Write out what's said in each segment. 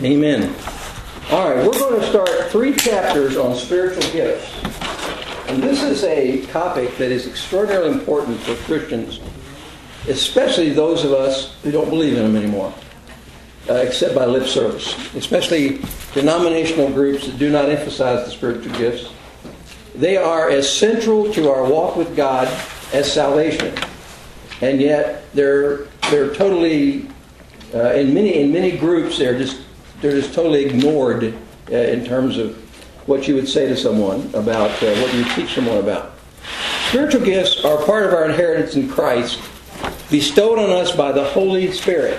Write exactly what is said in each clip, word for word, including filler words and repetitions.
Amen. All right, we're going to start three chapters on spiritual gifts. And this is a topic that is extraordinarily important for Christians, especially those of us who don't believe in them anymore, uh, except by lip service, especially denominational groups that do not emphasize the spiritual gifts. They are as central to our walk with God as salvation. And yet they're they're totally uh, in many in many groups they're just they're just totally ignored uh, in terms of what you would say to someone about uh, what you teach someone about. Spiritual gifts are part of our inheritance in Christ, bestowed on us by the Holy Spirit.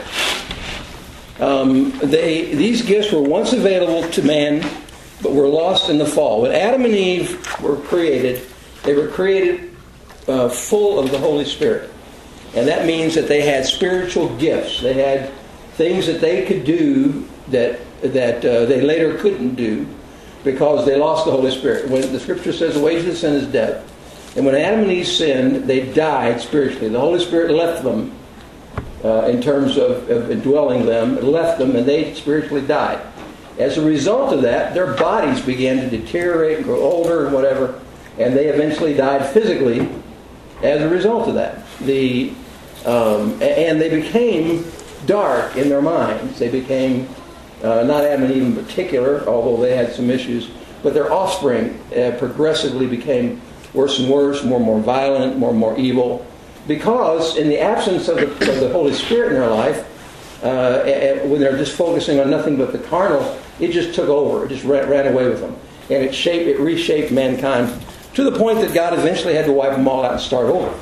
Um, they these gifts were once available to man, but were lost in the fall. When Adam and Eve were created, they were created uh, full of the Holy Spirit. And that means that they had spiritual gifts. They had things that they could do that that uh, they later couldn't do because they lost the Holy Spirit. When the Scripture says the wages of sin is death, and when Adam and Eve sinned, they died spiritually. The Holy Spirit left them uh, in terms of, of indwelling them, it left them, and they spiritually died. As a result of that, their bodies began to deteriorate and grow older and whatever, and they eventually died physically as a result of that. The Um, and they became dark in their minds. They became, uh, not Adam and Eve in particular, although they had some issues, but their offspring uh, progressively became worse and worse, more and more violent, more and more evil, because in the absence of the, of the Holy Spirit in their life, uh, and when they're just focusing on nothing but the carnal, it just took over. It just ran, ran away with them. And it shaped, it reshaped mankind to the point that God eventually had to wipe them all out and start over.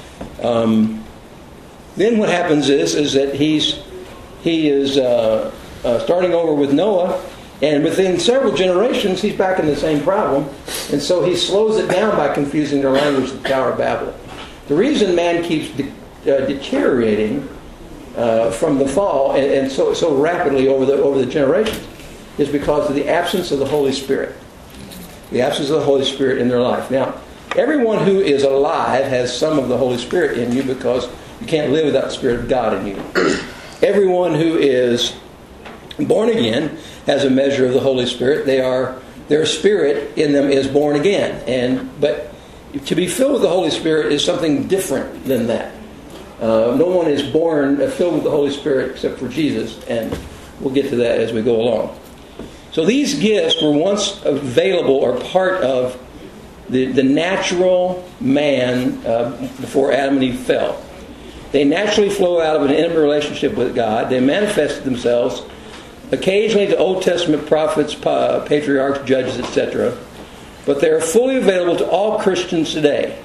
Um, then what happens is is that he's he is uh, uh, starting over with Noah, and within several generations he's back in the same problem, and so he slows it down by confusing their language with the Tower of Babel. The reason man keeps de- uh, deteriorating uh, from the fall and, and so so rapidly over the over the generations is because of the absence of the Holy Spirit, the absence of the Holy Spirit in their life. Now, everyone who is alive has some of the Holy Spirit in you because you can't live without the Spirit of God in you. Everyone who is born again has a measure of the Holy Spirit. They are their spirit in them is born again. And but to be filled with the Holy Spirit is something different than that. Uh, no one is born filled with the Holy Spirit except for Jesus, and we'll get to that as we go along. So these gifts were once available or part of the, the natural man uh, before Adam and Eve fell. They naturally flow out of an intimate relationship with God. They manifested themselves occasionally to Old Testament prophets, patriarchs, judges, et cetera. But they are fully available to all Christians today.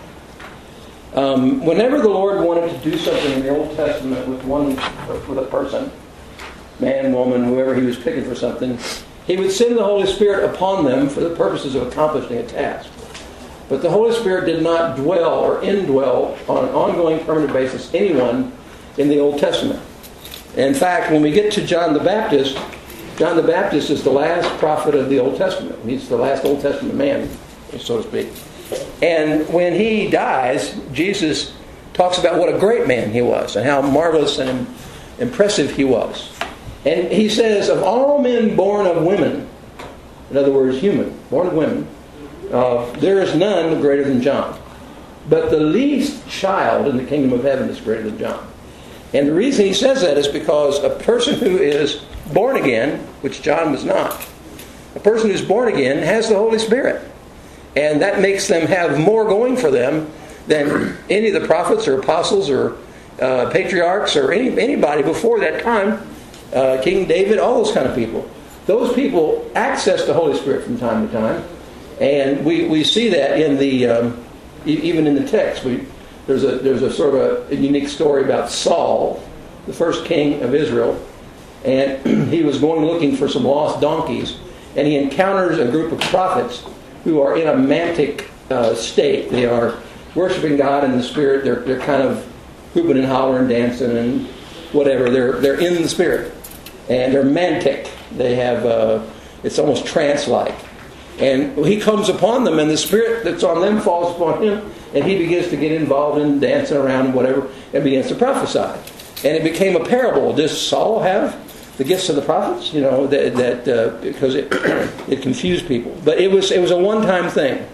Um, whenever the Lord wanted to do something in the Old Testament with one, with a person, man, woman, whoever he was picking for something, he would send the Holy Spirit upon them for the purposes of accomplishing a task. But the Holy Spirit did not dwell or indwell on an ongoing, permanent basis anyone in the Old Testament. In fact, when we get to John the Baptist, John the Baptist is the last prophet of the Old Testament. He's the last Old Testament man, so to speak. And when he dies, Jesus talks about what a great man he was and how marvelous and impressive he was. And he says, of all men born of women, in other words, human, born of women, Uh, there is none greater than John. But the least child in the kingdom of heaven is greater than John. And the reason he says that is because a person who is born again, which John was not, a person who's born again has the Holy Spirit. And that makes them have more going for them than any of the prophets or apostles or uh, patriarchs or any anybody before that time. Uh, King David, all those kind of people. Those people access the Holy Spirit from time to time. And we, we see that in the um, even in the text. We, there's a there's a sort of a, a unique story about Saul, the first king of Israel, and he was going looking for some lost donkeys, and he encounters a group of prophets who are in a mantic uh, state. They are worshiping God in the Spirit. They're they're kind of hooping and hollering, dancing, and whatever. They're they're in the Spirit, and they're mantic. They have uh, it's almost trance-like. And he comes upon them, and the Spirit that's on them falls upon him, and he begins to get involved in dancing around and whatever, and begins to prophesy. And it became a parable. Does Saul have the gifts of the prophets, you know, that, that uh, because it it confused people. But it was it was a one-time thing.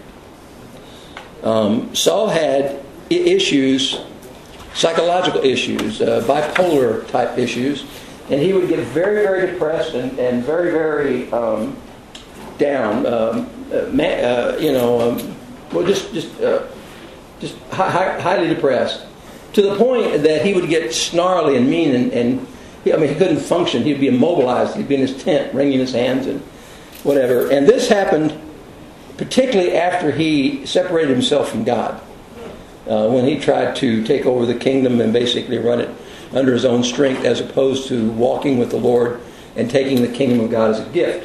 Um, Saul had I- issues, psychological issues, uh, bipolar type issues, and he would get very, very depressed and, and very, very um, down. Um, uh, ma- uh, you know, um, well, just just uh, just hi- hi- highly depressed, to the point that he would get snarly and mean, and, and he, I mean, he couldn't function. He'd be immobilized. He'd be in his tent, wringing his hands and whatever. And this happened particularly after he separated himself from God, uh, when he tried to take over the kingdom and basically run it under his own strength, as opposed to walking with the Lord and taking the kingdom of God as a gift.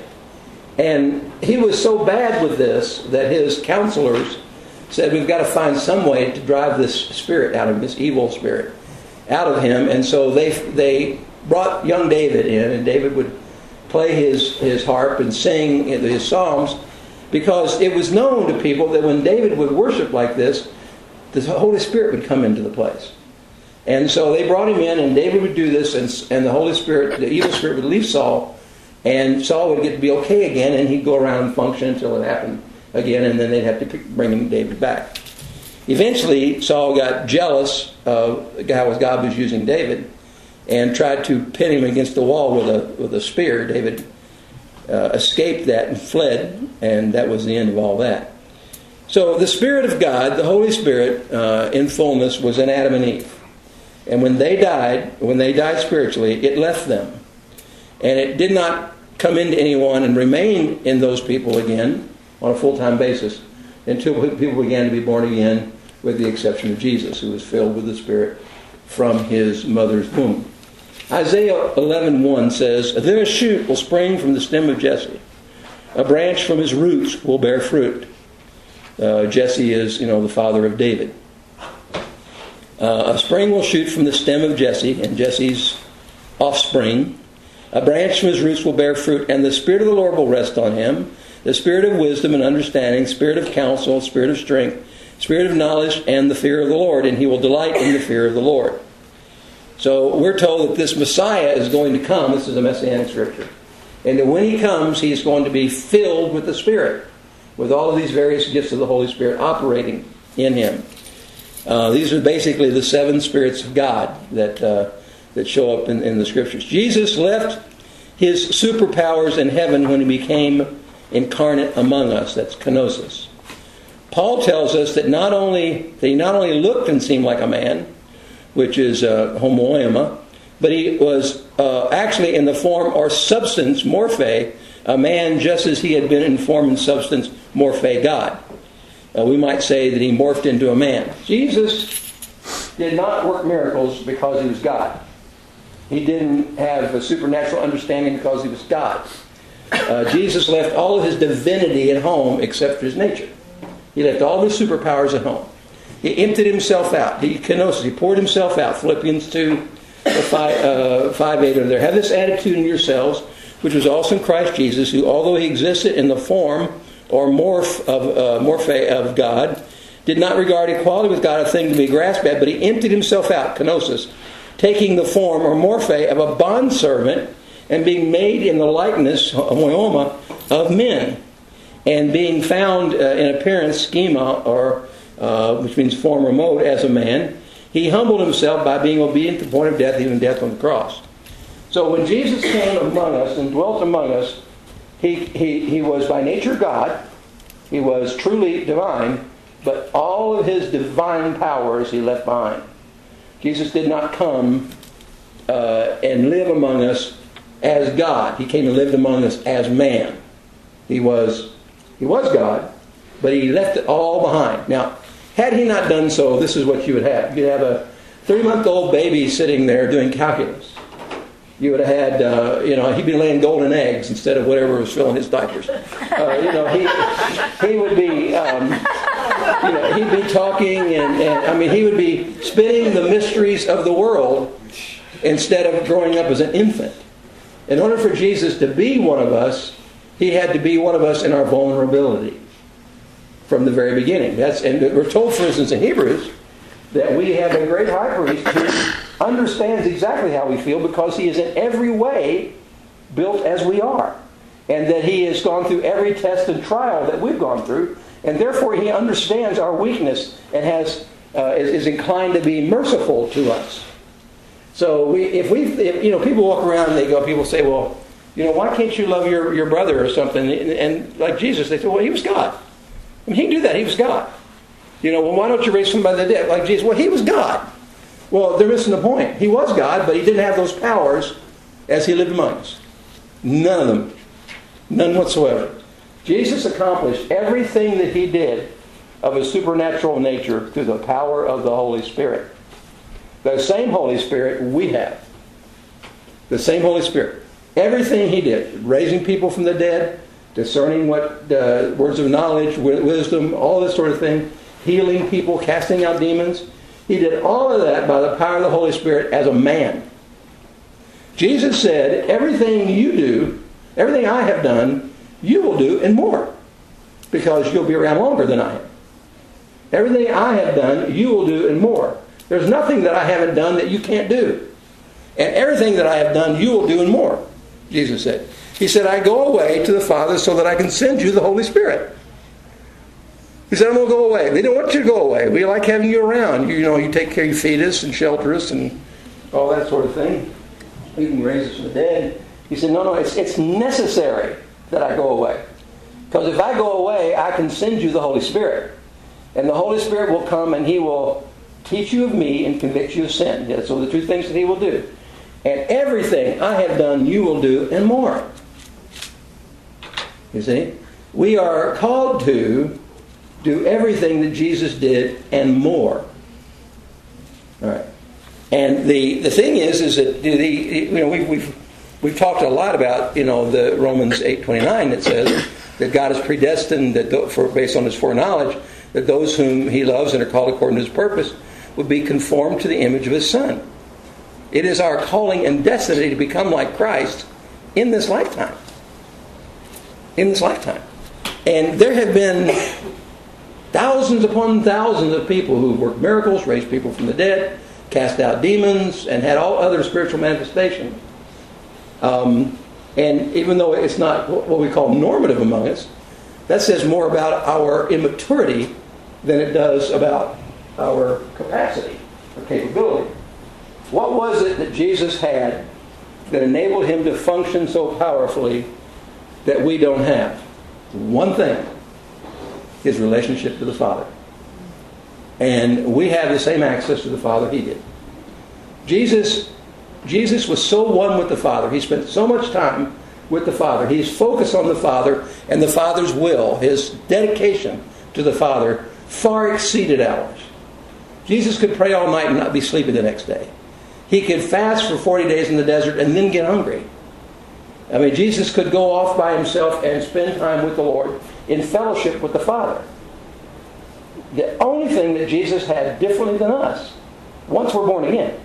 And he was so bad with this that his counselors said, we've got to find some way to drive this spirit out of him, this evil spirit out of him. And so they they brought young David in, and David would play his, his harp and sing his psalms, because it was known to people that when David would worship like this, the Holy Spirit would come into the place. And so they brought him in, and David would do this, and, and the Holy Spirit, the evil spirit, would leave Saul, and Saul would get to be okay again, and he'd go around and function until it happened again, and then they'd have to pick, bring him David back. Eventually, Saul got jealous of how God was using David, and tried to pin him against the wall with a with a spear. David uh, escaped that and fled, and that was the end of all that. So the Spirit of God, the Holy Spirit, uh, in fullness, was in Adam and Eve. And when they died, when they died spiritually, it left them. And it did not come into anyone and remain in those people again on a full-time basis until people began to be born again, with the exception of Jesus, who was filled with the Spirit from his mother's womb. Isaiah eleven one says, then a shoot will spring from the stem of Jesse. A branch from his roots will bear fruit. Uh, Jesse is, you know, the father of David. Uh, a spring will shoot from the stem of Jesse, and Jesse's offspring. A branch from his roots will bear fruit, and the Spirit of the Lord will rest on him, the Spirit of wisdom and understanding, Spirit of counsel, Spirit of strength, Spirit of knowledge, and the fear of the Lord, and he will delight in the fear of the Lord. So we're told that this Messiah is going to come. This is a messianic scripture. And that when he comes, he is going to be filled with the Spirit, with all of these various gifts of the Holy Spirit operating in him. Uh, these are basically the seven spirits of God that uh, that show up in, in the scriptures. Jesus left his superpowers in heaven when he became incarnate among us. That's kenosis. Paul tells us that not only that he not only looked and seemed like a man, which is uh, homoioma, but he was uh, actually in the form or substance, morphe, a man just as he had been in form and substance, morphe, God. Uh, we might say that he morphed into a man. Jesus did not work miracles because he was God. He didn't have a supernatural understanding because he was God. Uh, Jesus left all of his divinity at home except for his nature. He left all his superpowers at home. He emptied himself out. He kenosis. He poured himself out. Philippians two, five, uh, five, eight are there. Have this attitude in yourselves, which was also in Christ Jesus, who, although he existed in the form or morph of uh, morphe of God, did not regard equality with God a thing to be grasped at, but he emptied himself out, kenosis, taking the form or morphe of a bondservant and being made in the likeness, homoioma, of men, and being found uh, in appearance, schema, or uh, which means form or mode, as a man, he humbled himself by being obedient to the point of death, even death on the cross. So when Jesus came among us and dwelt among us, he, he, he was by nature God. He was truly divine, but all of his divine powers he left behind. Jesus did not come uh, and live among us as God. He came and lived among us as man. He was he was God, but he left it all behind. Now, had he not done so, this is what you would have. You'd have a three-month-old baby sitting there doing calculus. You would have had, uh, you know, he'd be laying golden eggs instead of whatever was filling his diapers. Uh, you know, he he would be, um, you know, he'd be talking, and, and I mean, he would be spinning the mysteries of the world instead of growing up as an infant. In order for Jesus to be one of us, he had to be one of us in our vulnerability from the very beginning. That's and we're told, for instance, in Hebrews, that we have a great high priest who understands exactly how we feel because he is in every way built as we are. And that He has gone through every test and trial that we've gone through. And therefore He understands our weakness and has uh, is, is inclined to be merciful to us. So we, if we, if, you know, people walk around and they go, people say, well, you know, why can't you love your, your brother or something? And, and like Jesus, they say, well, He was God. I mean, He can do that. He was God. You know, well, why don't you raise somebody from the dead? Like Jesus, well, He was God. Well, they're missing the point. He was God, but He didn't have those powers as He lived among us. None of them. None whatsoever. Jesus accomplished everything that He did of a supernatural nature through the power of the Holy Spirit. The same Holy Spirit we have. The same Holy Spirit. Everything He did, raising people from the dead, discerning what uh, words of knowledge, wisdom, all this sort of thing, healing people, casting out demons. He did all of that by the power of the Holy Spirit as a man. Jesus said, everything you do, everything I have done, you will do and more, because you'll be around longer than I am. Everything I have done, you will do and more. There's nothing that I haven't done that you can't do. And everything that I have done, you will do and more, Jesus said. He said, I go away to the Father so that I can send you the Holy Spirit. He said, I'm going to go away. They don't want you to go away. We like having you around. You know, you take care, you feed us and shelter us and all that sort of thing. You can raise us from the dead. He said, no, no, it's, it's necessary that I go away. Because if I go away, I can send you the Holy Spirit. And the Holy Spirit will come and He will teach you of me and convict you of sin. Yeah, so the two things that He will do. And everything I have done, you will do and more. You see? We are called to do everything that Jesus did and more. All right. And the, the thing is, is that the, you know, we, we've we've talked a lot about, you know, the Romans eight twenty-nine that says that God is predestined, that for based on His foreknowledge, that those whom He loves and are called according to His purpose would be conformed to the image of His Son. It is our calling and destiny to become like Christ in this lifetime. In this lifetime. And there have been thousands upon thousands of people who worked miracles, raised people from the dead, cast out demons, and had all other spiritual manifestations. Um, and even though it's not what we call normative among us, that says more about our immaturity than it does about our capacity or capability. What was it that Jesus had that enabled Him to function so powerfully that we don't have? One thing. His relationship to the Father. And we have the same access to the Father He did. Jesus, Jesus was so one with the Father. He spent so much time with the Father. He's focused on the Father and the Father's will. His dedication to the Father far exceeded ours. Jesus could pray all night and not be sleepy the next day. He could fast for forty days in the desert and then get hungry. I mean, Jesus could go off by Himself and spend time with the Lord in fellowship with the Father. The only thing that Jesus had differently than us, once we're born again,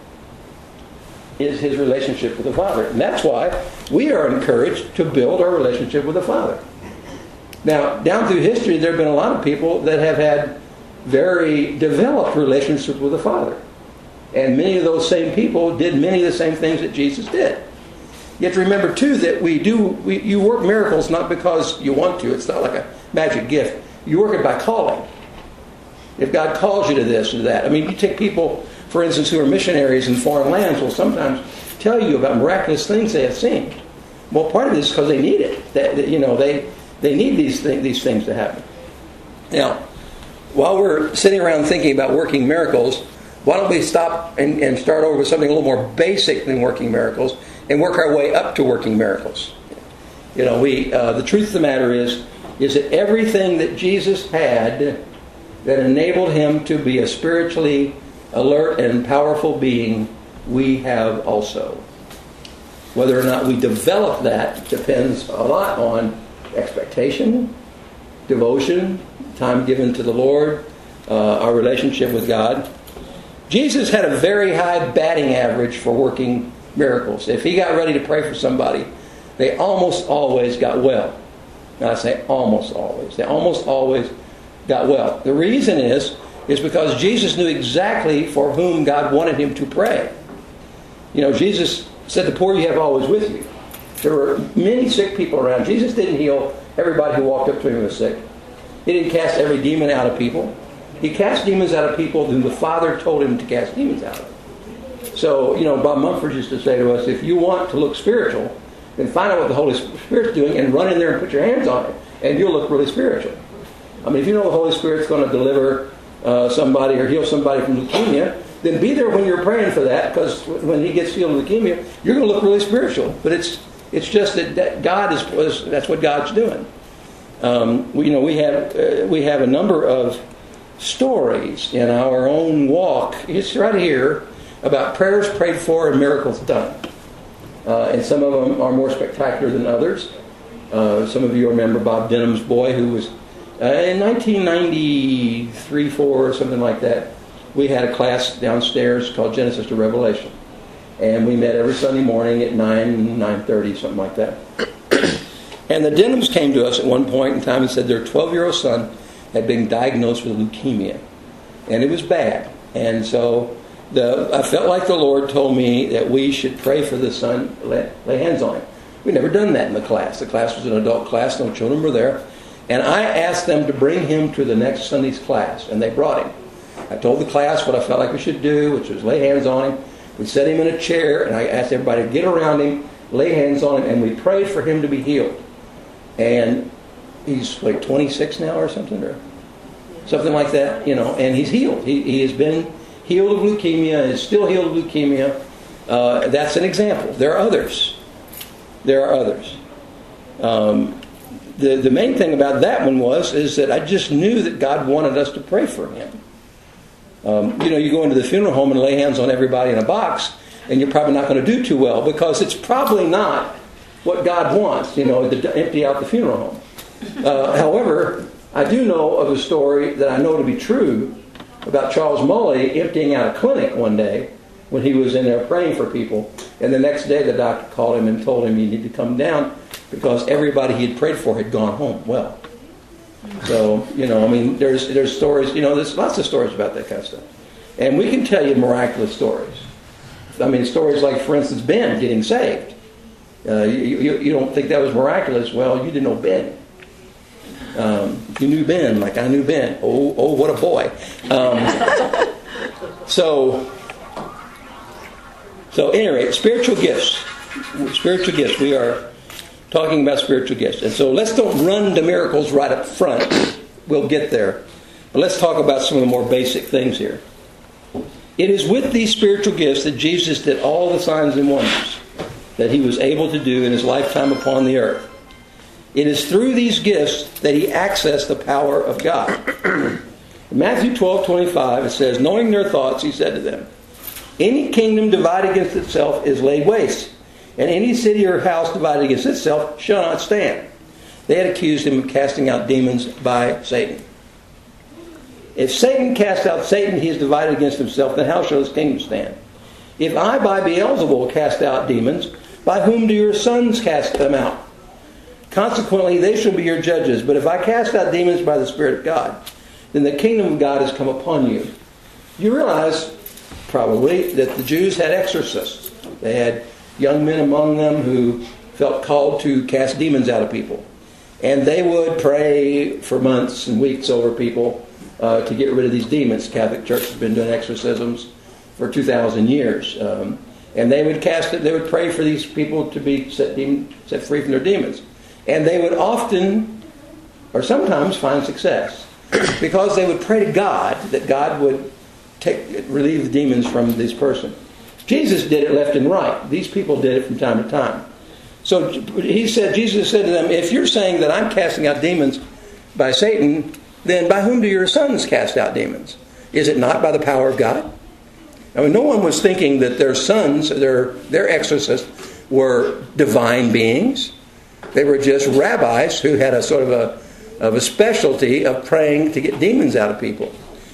is His relationship with the Father. And that's why we are encouraged to build our relationship with the Father. Now, down through history, there have been a lot of people that have had very developed relationships with the Father. And many of those same people did many of the same things that Jesus did. You have to remember, too, that we do, we, you work miracles not because you want to. It's not like a magic gift. You work it by calling. If God calls you to this or that. I mean, you take people, for instance, who are missionaries in foreign lands will sometimes tell you about miraculous things they have seen. Well, part of it is because they need it. That, you know, they, they need these, th- these things to happen. Now, while we're sitting around thinking about working miracles, why don't we stop and, and start over with something a little more basic than working miracles and work our way up to working miracles. You know, we uh, the truth of the matter is, is that everything that Jesus had that enabled Him to be a spiritually alert and powerful being, we have also. Whether or not we develop that depends a lot on expectation, devotion, time given to the Lord, uh, our relationship with God. Jesus had a very high batting average for working miracles. If He got ready to pray for somebody, they almost always got well. Now I say almost always. They almost always got well. The reason is, is because Jesus knew exactly for whom God wanted Him to pray. You know, Jesus said, the poor you have always with you. There were many sick people around. Jesus didn't heal everybody who walked up to him and was sick. He didn't cast every demon out of people. He cast demons out of people whom the Father told him to cast demons out of. So, you know, Bob Mumford used to say to us, if you want to look spiritual, then find out what the Holy Spirit's doing and run in there and put your hands on it, and you'll look really spiritual. I mean, if you know the Holy Spirit's going to deliver uh, somebody or heal somebody from leukemia, then be there when you're praying for that, because when he gets healed of leukemia, you're going to look really spiritual. But it's it's just that, that God is, was, that's what God's doing. Um, we, you know, we have uh, we have a number of stories in our own walk. It's right here about prayers prayed for and miracles done. Uh, and some of them are more spectacular than others. Uh, some of you remember Bob Denham's boy, who was uh, in nineteen ninety-three, four, or something like that. We had a class downstairs called Genesis to Revelation, and we met every Sunday morning at nine, nine thirty, something like that. And the Denhams came to us at one point in time and said their twelve-year-old son had been diagnosed with leukemia, and it was bad. And so the, I felt like the Lord told me that we should pray for the son, lay, lay hands on him. We'd never done that in the class. The class was an adult class, no children were there. And I asked them to bring him to the next Sunday's class, and they brought him. I told the class what I felt like we should do, which was lay hands on him. We set him in a chair, and I asked everybody to get around him, lay hands on him, and we prayed for him to be healed. And he's like twenty-six now or something, or something like that, you know, and he's healed. He, he has been healed of leukemia, and is still healed of leukemia. Uh, that's an example. There are others. There are others. Um, the, the main thing about that one was is that I just knew that God wanted us to pray for him. Um, you know, you go into the funeral home and lay hands on everybody in a box, and you're probably not going to do too well, because it's probably not what God wants, you know, to empty out the funeral home. Uh, however, I do know of a story that I know to be true about Charles Mully emptying out a clinic one day when he was in there praying for people. And the next day the doctor called him and told him he needed to come down because everybody he had prayed for had gone home well. So, you know, I mean, there's there's stories, you know, there's lots of stories about that kind of stuff. And we can tell you miraculous stories. I mean, stories like, for instance, Ben getting saved. Uh, you, you, you don't think that was miraculous. Well, you didn't know Ben. Um, you knew Ben like I knew Ben. Oh, oh, what a boy. Um, so, so anyway, spiritual gifts. Spiritual gifts. We are talking about spiritual gifts. And so let's don't run to miracles right up front. We'll get there. But let's talk about some of the more basic things here. It is with these spiritual gifts that Jesus did all the signs and wonders that he was able to do in his lifetime upon the earth. It is through these gifts that he accessed the power of God. In Matthew twelve twenty-five, it says, knowing their thoughts, he said to them, any kingdom divided against itself is laid waste, and any city or house divided against itself shall not stand. They had accused him of casting out demons by Satan. If Satan cast out Satan, he is divided against himself, then how shall his kingdom stand? If I by Beelzebul cast out demons, by whom do your sons cast them out? Consequently, they shall be your judges. But if I cast out demons by the Spirit of God, then the kingdom of God has come upon you. You realize, probably, that the Jews had exorcists. They had young men among them who felt called to cast demons out of people. And they would pray for months and weeks over people uh, to get rid of these demons. The Catholic Church has been doing exorcisms for two thousand years. Um, and they would cast it, they would pray for these people to be set, demon, set free from their demons. And they would often, or sometimes, find success. Because they would pray to God that God would take relieve the demons from this person. Jesus did it left and right. These people did it from time to time. So he said, Jesus said to them, if you're saying that I'm casting out demons by Satan, then by whom do your sons cast out demons? Is it not by the power of God? I mean, no one was thinking that their sons, their, their exorcists, were divine beings. They were just rabbis who had a sort of a, of a specialty of praying to get demons out of people.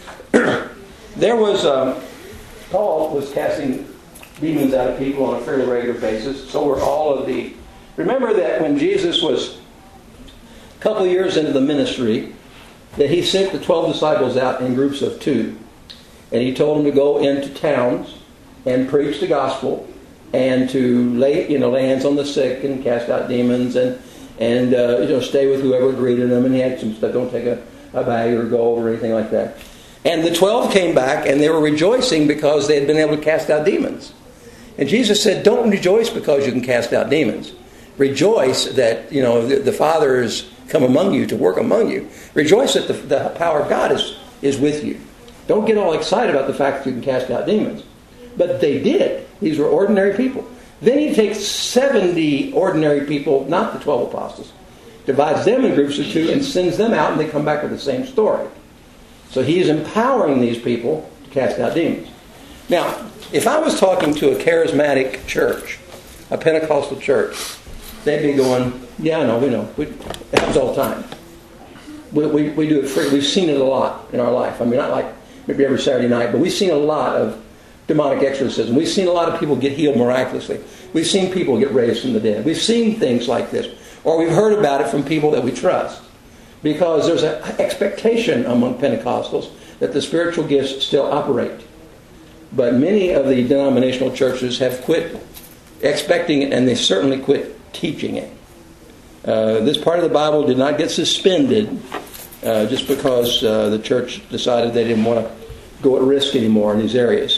There was, um, Paul was casting demons out of people on a fairly regular basis. So were all of the... Remember that when Jesus was a couple of years into the ministry, that he sent the twelve disciples out in groups of two. And he told them to go into towns and preach the gospel and to lay, you know, lay hands on the sick and cast out demons and and uh, you know, stay with whoever greeted them. And he had some stuff. Don't take a, a bag or gold or anything like that. And the twelve came back and they were rejoicing because they had been able to cast out demons. And Jesus said, "Don't rejoice because you can cast out demons. Rejoice that, you know, the, the Father has come among you to work among you. Rejoice that the, the power of God is, is with you. Don't get all excited about the fact that you can cast out demons." But they did. These were ordinary people. Then he takes seventy ordinary people, not the twelve apostles, divides them in groups of two and sends them out, and they come back with the same story. So he is empowering these people to cast out demons. Now, if I was talking to a charismatic church, a Pentecostal church, they'd be going, "Yeah, I know, we know. We, it happens all the time. We, we, we do it free. We've seen it a lot in our life. I mean, not like maybe every Saturday night, but we've seen a lot of demonic exorcism. We've seen a lot of people get healed miraculously. We've seen people get raised from the dead. We've seen things like this. Or we've heard about it from people that we trust. Because there's an expectation among Pentecostals that the spiritual gifts still operate. But many of the denominational churches have quit expecting it, and they certainly quit teaching it. Uh, this part of the Bible did not get suspended uh, just because uh, the church decided they didn't want to go at risk anymore in these areas.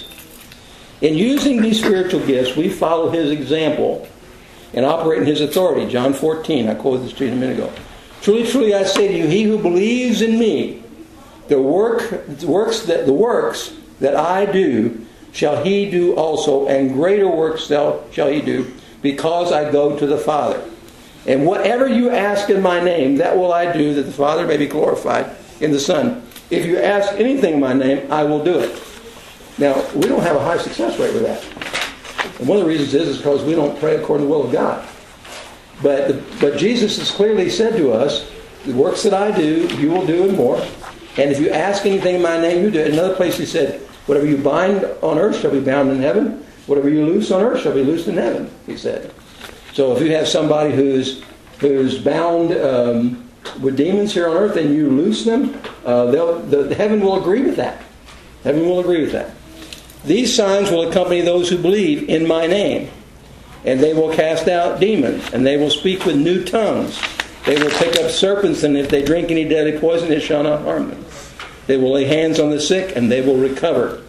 In using these spiritual gifts, we follow his example and operate in his authority. John fourteen, I quoted this to you a minute ago. "Truly, truly, I say to you, he who believes in me, the work, the works that the works that I do, shall he do also, and greater works shall, shall he do, because I go to the Father. And whatever you ask in my name, that will I do, that the Father may be glorified in the Son. If you ask anything in my name, I will do it." Now, we don't have a high success rate with that. And one of the reasons is, is because we don't pray according to the will of God. But, the, but Jesus has clearly said to us, "The works that I do, you will do and more. And if you ask anything in my name, you do it." Another place he said, "Whatever you bind on earth shall be bound in heaven. Whatever you loose on earth shall be loosed in heaven," he said. So if you have somebody who's who's bound um, with demons here on earth and you loose them, uh, they'll, the, the heaven will agree with that. Heaven will agree with that. "These signs will accompany those who believe in my name. And they will cast out demons, and they will speak with new tongues. They will pick up serpents, and if they drink any deadly poison, it shall not harm them. They will lay hands on the sick, and they will recover."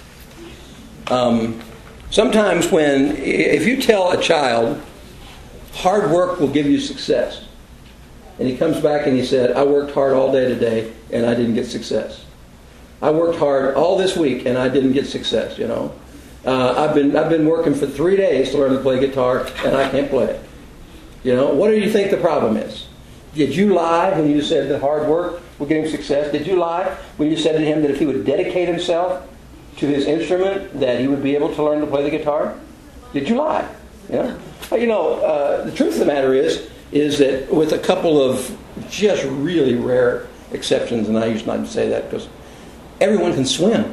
Um, sometimes when, if you tell a child, hard work will give you success, and he comes back and he said, "I worked hard all day today, and I didn't get success. I worked hard all this week, and I didn't get success, you know. Uh, I've been I've been working for three days to learn to play guitar, and I can't play it. You know, what do you think the problem is? Did you lie when you said that hard work would get him success? Did you lie when you said to him that if he would dedicate himself to his instrument, that he would be able to learn to play the guitar? Did you lie? You know, you know uh, the truth of the matter is, is that with a couple of just really rare exceptions, and I used not to say that because everyone can swim.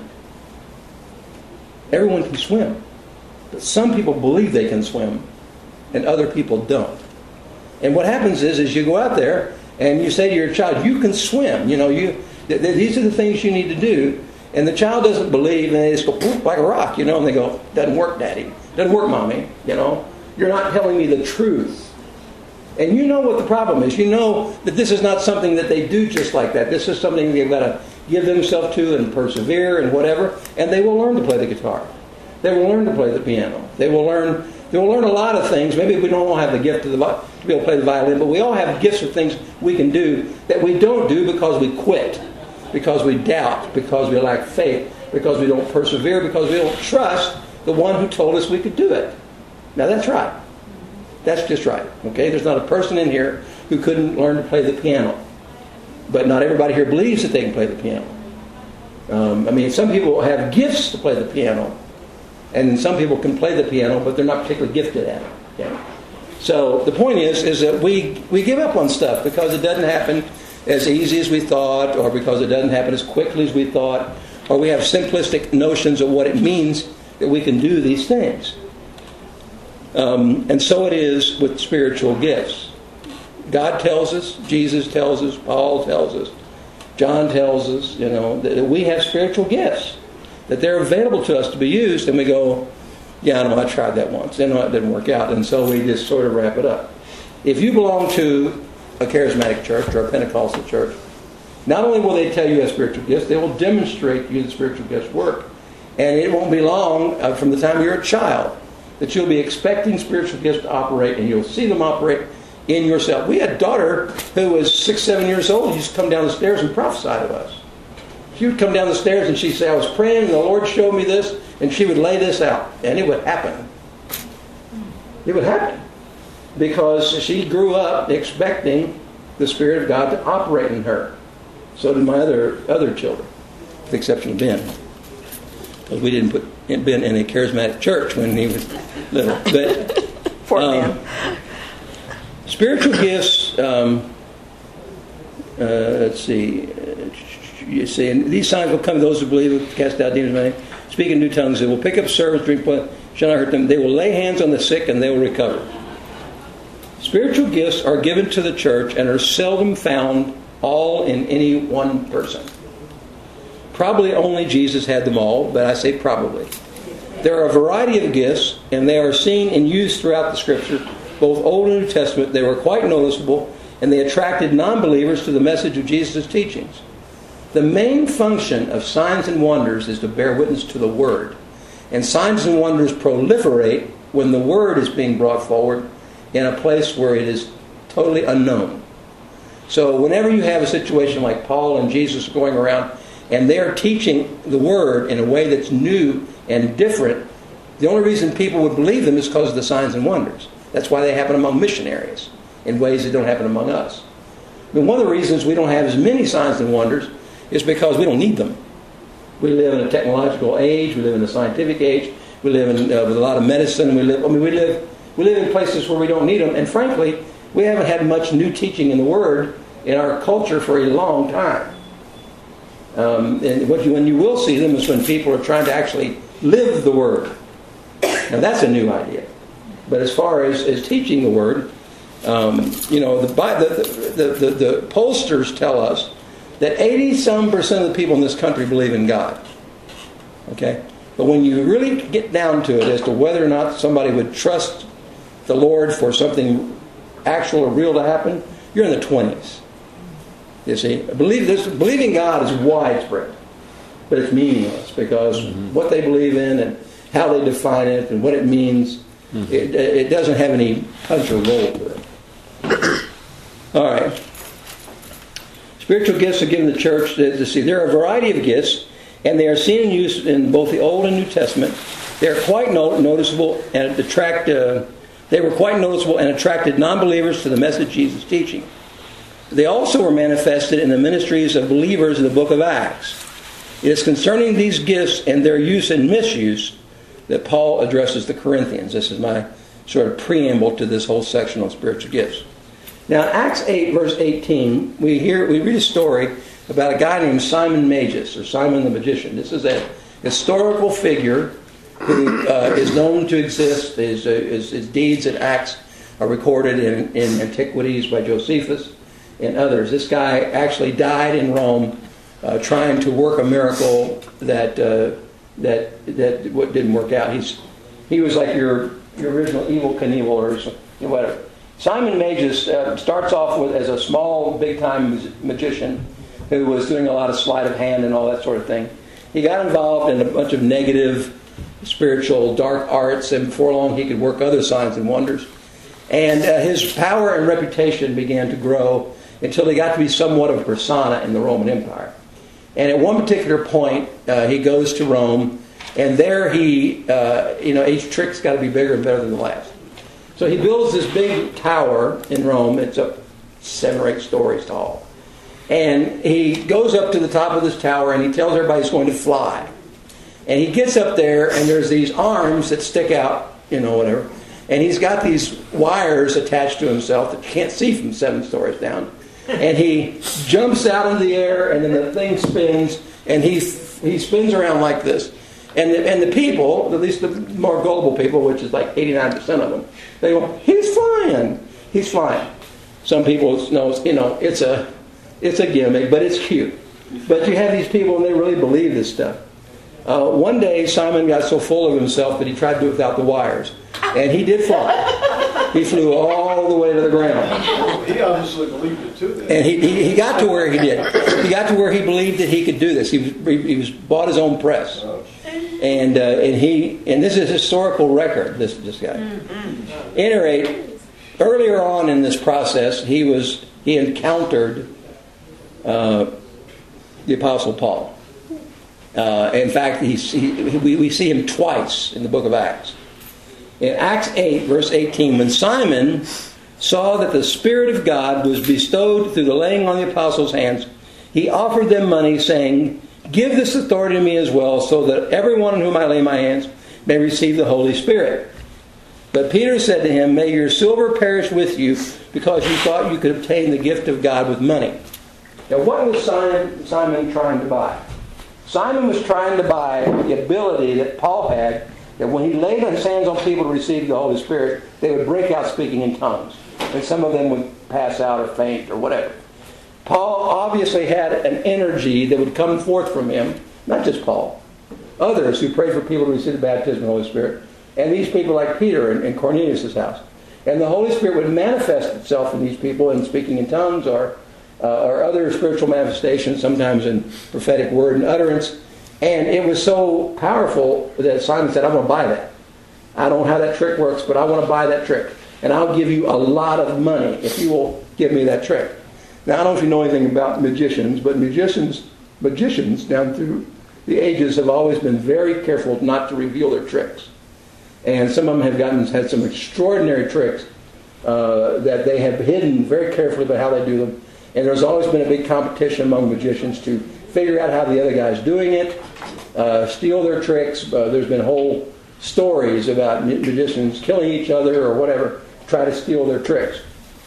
Everyone can swim. But some people believe they can swim, and other people don't. And what happens is, is you go out there and you say to your child, "You can swim. You know, you th- th- these are the things you need to do." And the child doesn't believe, and they just go poof like a rock, you know, and they go, "Doesn't work, Daddy. Doesn't work, Mommy. You know, you're not telling me the truth." And you know what the problem is. You know that this is not something that they do just like that. This is something they've got to give themselves to and persevere and whatever, and they will learn to play the guitar. They will learn to play the piano. They will learn. They will learn a lot of things. Maybe we don't all have the gift of the, to be able to play the violin, but we all have gifts of things we can do that we don't do because we quit, because we doubt, because we lack faith, because we don't persevere, because we don't trust the one who told us we could do it. Now that's right. That's just right. Okay, there's not a person in here who couldn't learn to play the piano. But not everybody here believes that they can play the piano. Um, I mean, some people have gifts to play the piano. And some people can play the piano, but they're not particularly gifted at it. Okay? So the point is, is that we, we give up on stuff because it doesn't happen as easy as we thought, or because it doesn't happen as quickly as we thought, or we have simplistic notions of what it means that we can do these things. Um, and so it is with spiritual gifts. God tells us, Jesus tells us, Paul tells us, John tells us, you know, that we have spiritual gifts, that they're available to us to be used, and we go, Yeah, I know, I tried that once. You know, it didn't work out. And so we just sort of wrap it up. If you belong to a charismatic church or a Pentecostal church, not only will they tell you as spiritual gifts, they will demonstrate to you the spiritual gifts work. And it won't be long uh, from the time you're a child that you'll be expecting spiritual gifts to operate, and you'll see them operate in yourself. We had a daughter who was six, seven years old. She used to come down the stairs and prophesy to us. She would come down the stairs and she'd say, I was praying and the Lord showed me this, and she would lay this out. And it would happen. It would happen. Because she grew up expecting the Spirit of God to operate in her. So did my other other children, with the exception of Ben. Because we didn't put Ben in a charismatic church when he was little. But Poor um, man. Spiritual gifts, um, uh, let's see, you see, and these signs will come to those who believe, will cast out demons in my name, speak in new tongues, they will pick up servants, drink blood, shall not hurt them, they will lay hands on the sick and they will recover. Spiritual gifts are given to the church and are seldom found all in any one person. Probably only Jesus had them all, but I say probably. There are a variety of gifts, and they are seen and used throughout the Scripture, both Old and New Testament. They were quite noticeable, and they attracted non-believers to the message of Jesus' teachings. The main function of signs and wonders is to bear witness to the Word. And signs and wonders proliferate when the Word is being brought forward in a place where it is totally unknown. So whenever you have a situation like Paul and Jesus going around, and they're teaching the Word in a way that's new and different, the only reason people would believe them is because of the signs and wonders. That's why they happen among missionaries in ways that don't happen among us. I mean, one of the reasons we don't have as many signs and wonders is because we don't need them. We live in a technological age. We live in a scientific age. We live in uh, with a lot of medicine. We live. I mean, we live. We live in places where we don't need them. And frankly, we haven't had much new teaching in the Word in our culture for a long time. Um, and what you, when you will see them is when people are trying to actually live the Word. Now that's a new idea. But as far as, as teaching the Word, um, you know, the, the, the, the, the pollsters tell us that eighty-some percent of the people in this country believe in God. Okay? But when you really get down to it as to whether or not somebody would trust the Lord for something actual or real to happen, you're in the twenties. You see, believe this, believing God is widespread, but it's meaningless because mm-hmm. what they believe in and how they define it and what it means, mm-hmm. it, it doesn't have any punch or roll to it. All right. Spiritual gifts are given to the church to, to see. There are a variety of gifts, and they are seen and used in both the Old and New Testament. They are quite no, noticeable and attract. Uh, they were quite noticeable and attracted non-believers to the message of Jesus' teaching. They also were manifested in the ministries of believers in the book of Acts. It is concerning these gifts and their use and misuse that Paul addresses the Corinthians. This is my sort of preamble to this whole section on spiritual gifts. Now, in Acts eight, verse eighteen, we hear we read a story about a guy named Simon Magus, or Simon the Magician. This is a historical figure who uh, is known to exist. His, uh, his, his deeds and acts are recorded in, in antiquities by Josephus and others. This guy actually died in Rome uh, trying to work a miracle that uh, that that didn't work out. He's he was like your your original Evel Knievel or something, whatever. Simon Magus uh, starts off with as a small, big-time magician who was doing a lot of sleight of hand and all that sort of thing. He got involved in a bunch of negative, spiritual, dark arts, and before long he could work other signs and wonders. And uh, his power and reputation began to grow until he got to be somewhat of a persona in the Roman Empire. And at one particular point, uh, he goes to Rome, and there he, uh, you know, each trick's got to be bigger and better than the last. So he builds this big tower in Rome. It's up seven or eight stories tall. And he goes up to the top of this tower and he tells everybody he's going to fly. And he gets up there and there's these arms that stick out, you know, whatever. And he's got these wires attached to himself that you can't see from seven stories down. And he jumps out into the air and then the thing spins and he he spins around like this. And the, and the people, at least the more gullible people, which is like eighty-nine percent of them, they go, he's flying. He's flying. Some people know, you know, it's a, it's a gimmick, but it's cute. But you have these people and they really believe this stuff. Uh, one day, Simon got so full of himself that he tried to do it without the wires. And he did fly. He flew all the way to the ground. He obviously believed it too then. And he, he, he got to where he did. He got to where he believed that he could do this. He was he was bought his own press. And uh, and he and this is a historical record, this this guy. At any rate, earlier on in this process, he was he encountered uh, the Apostle Paul. Uh, in fact, he, he, we, we see him twice in the book of Acts. In Acts eight, verse eighteen, when Simon saw that the Spirit of God was bestowed through the laying on the apostles' hands, he offered them money, saying, "Give this authority to me as well, so that everyone on whom I lay my hands may receive the Holy Spirit." But Peter said to him, "May your silver perish with you, because you thought you could obtain the gift of God with money." Now, what was Simon, Simon trying to buy? Simon was trying to buy the ability that Paul had, that when he laid his hands on people to receive the Holy Spirit, they would break out speaking in tongues. And some of them would pass out or faint or whatever. Paul obviously had an energy that would come forth from him, not just Paul, others who prayed for people to receive the baptism of the Holy Spirit, and these people like Peter in, in Cornelius' house. And the Holy Spirit would manifest itself in these people in speaking in tongues or Uh, or other spiritual manifestations, sometimes in prophetic word and utterance. And it was so powerful that Simon said, "I'm going to buy that. I don't know how that trick works, but I want to buy that trick. And I'll give you a lot of money if you will give me that trick." Now, I don't know if you know anything about magicians, but magicians, magicians down through the ages have always been very careful not to reveal their tricks. And some of them have gotten had some extraordinary tricks uh, that they have hidden very carefully about how they do them. And there's always been a big competition among magicians to figure out how the other guy's doing it, uh, steal their tricks. Uh, there's been whole stories about magicians killing each other or whatever, try to steal their tricks,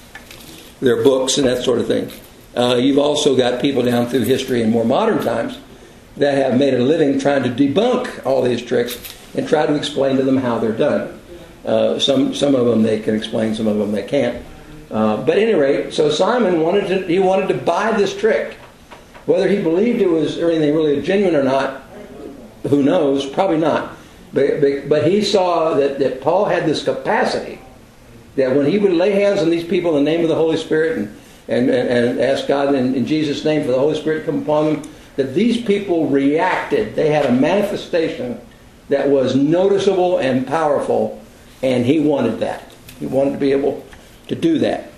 their books and that sort of thing. Uh, you've also got people down through history in more modern times that have made a living trying to debunk all these tricks and try to explain to them how they're done. Uh, some some of them they can explain, some of them they can't. Uh, but at any rate, so Simon wanted to he wanted to buy this trick. Whether he believed it was anything really genuine or not, who knows? Probably not. But, but, but he saw that, that Paul had this capacity that when he would lay hands on these people in the name of the Holy Spirit and, and, and, and ask God in, in Jesus' name for the Holy Spirit to come upon them, that these people reacted. They had a manifestation that was noticeable and powerful, and he wanted that. He wanted to be able to do that.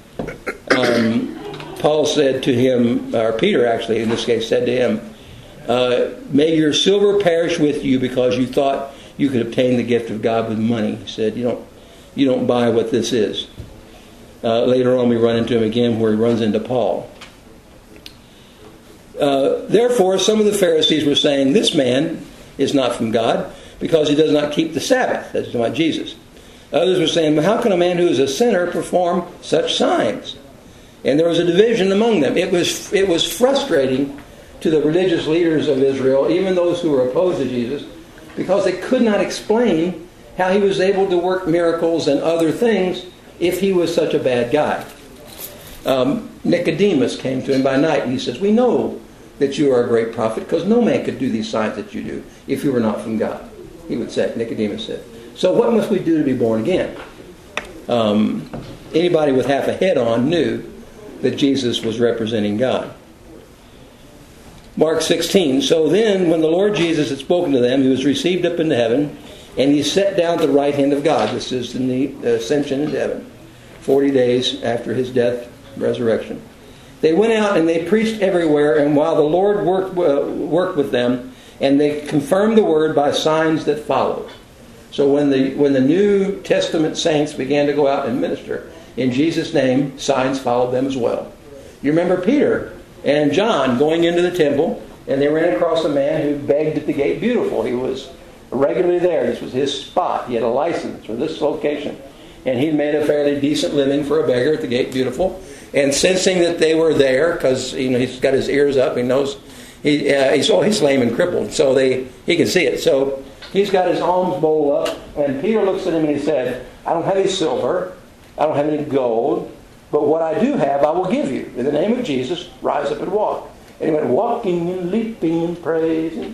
Um, Paul said to him, or Peter actually in this case said to him, uh, "May your silver perish with you, because you thought you could obtain the gift of God with money." He said, "You don't, you don't buy what this is." Uh, later on we run into him again where he runs into Paul. Uh, Therefore some of the Pharisees were saying, "This man is not from God, because he does not keep the Sabbath." That's about Jesus. Others were saying, "Well, how can a man who is a sinner perform such signs?" And there was a division among them. It was it was frustrating to the religious leaders of Israel, even those who were opposed to Jesus, because they could not explain how he was able to work miracles and other things if he was such a bad guy. Um, Nicodemus came to him by night and he says, "We know that you are a great prophet, because no man could do these signs that you do if you were not from God." He would say, Nicodemus said. "So what must we do to be born again?" Um, anybody with half a head on knew that Jesus was representing God. Mark sixteen, "So then, when the Lord Jesus had spoken to them, he was received up into heaven, and he sat down at the right hand of God." This is in the ascension into heaven, forty days after his death, resurrection. "They went out and they preached everywhere, and while the Lord worked, uh, worked with them, and they confirmed the word by signs that followed." So when the when the New Testament saints began to go out and minister in Jesus' name, signs followed them as well. You remember Peter and John going into the temple, and they ran across a man who begged at the gate beautiful. He was regularly there. This was his spot. He had a license for this location. And he'd made a fairly decent living for a beggar at the gate beautiful. And sensing that they were there, because you know he's got his ears up, he knows he uh, he's oh he's lame and crippled, so they he can see it. So he's got his alms bowl up, and Peter looks at him and he said, "I don't have any silver, I don't have any gold, but what I do have I will give you. In the name of Jesus, rise up and walk." And he went walking and leaping and praising God.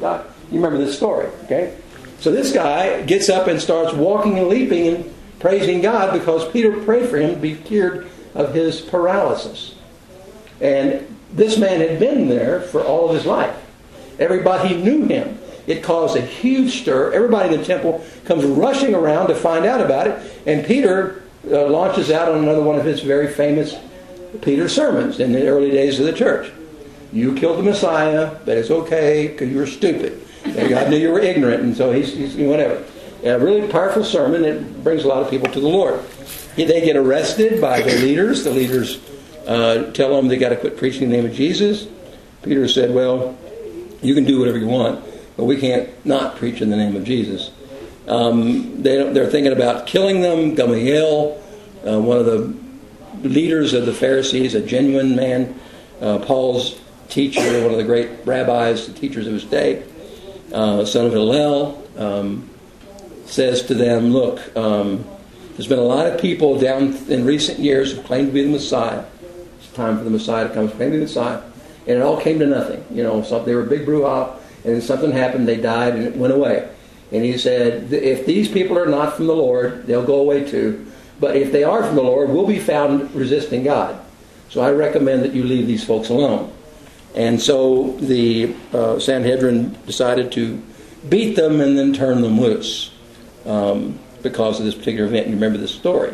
You remember this story, okay? So this guy gets up and starts walking and leaping and praising God because Peter prayed for him to be cured of his paralysis. And this man had been there for all of his life. Everybody knew him. It caused a huge stir. Everybody in the temple comes rushing around to find out about it. And Peter uh, launches out on another one of his very famous Peter sermons in the early days of the church. You killed the Messiah, but it's okay because you were stupid. And God knew you were ignorant, and so he's, he's whatever. A really powerful sermon that brings a lot of people to the Lord. They get arrested by the leaders. The leaders uh, tell them they got to quit preaching the name of Jesus. Peter said, well, you can do whatever you want, but we can't not preach in the name of Jesus. Um, they don't, they're thinking about killing them. Gamaliel, uh, one of the leaders of the Pharisees, a genuine man, uh, Paul's teacher, one of the great rabbis, the teachers of his day, uh, son of Hillel, um, says to them, look, um, there's been a lot of people down in recent years who claim to be the Messiah. It's time for the Messiah to come, claim to be the Messiah. And it all came to nothing. You know, so they were a big brouhaha, and then something happened, they died, and it went away. And he said, if these people are not from the Lord, they'll go away too. But if they are from the Lord, we'll be found resisting God. So I recommend that you leave these folks alone. And so the uh, Sanhedrin decided to beat them and then turn them loose um, because of this particular event. You remember this story.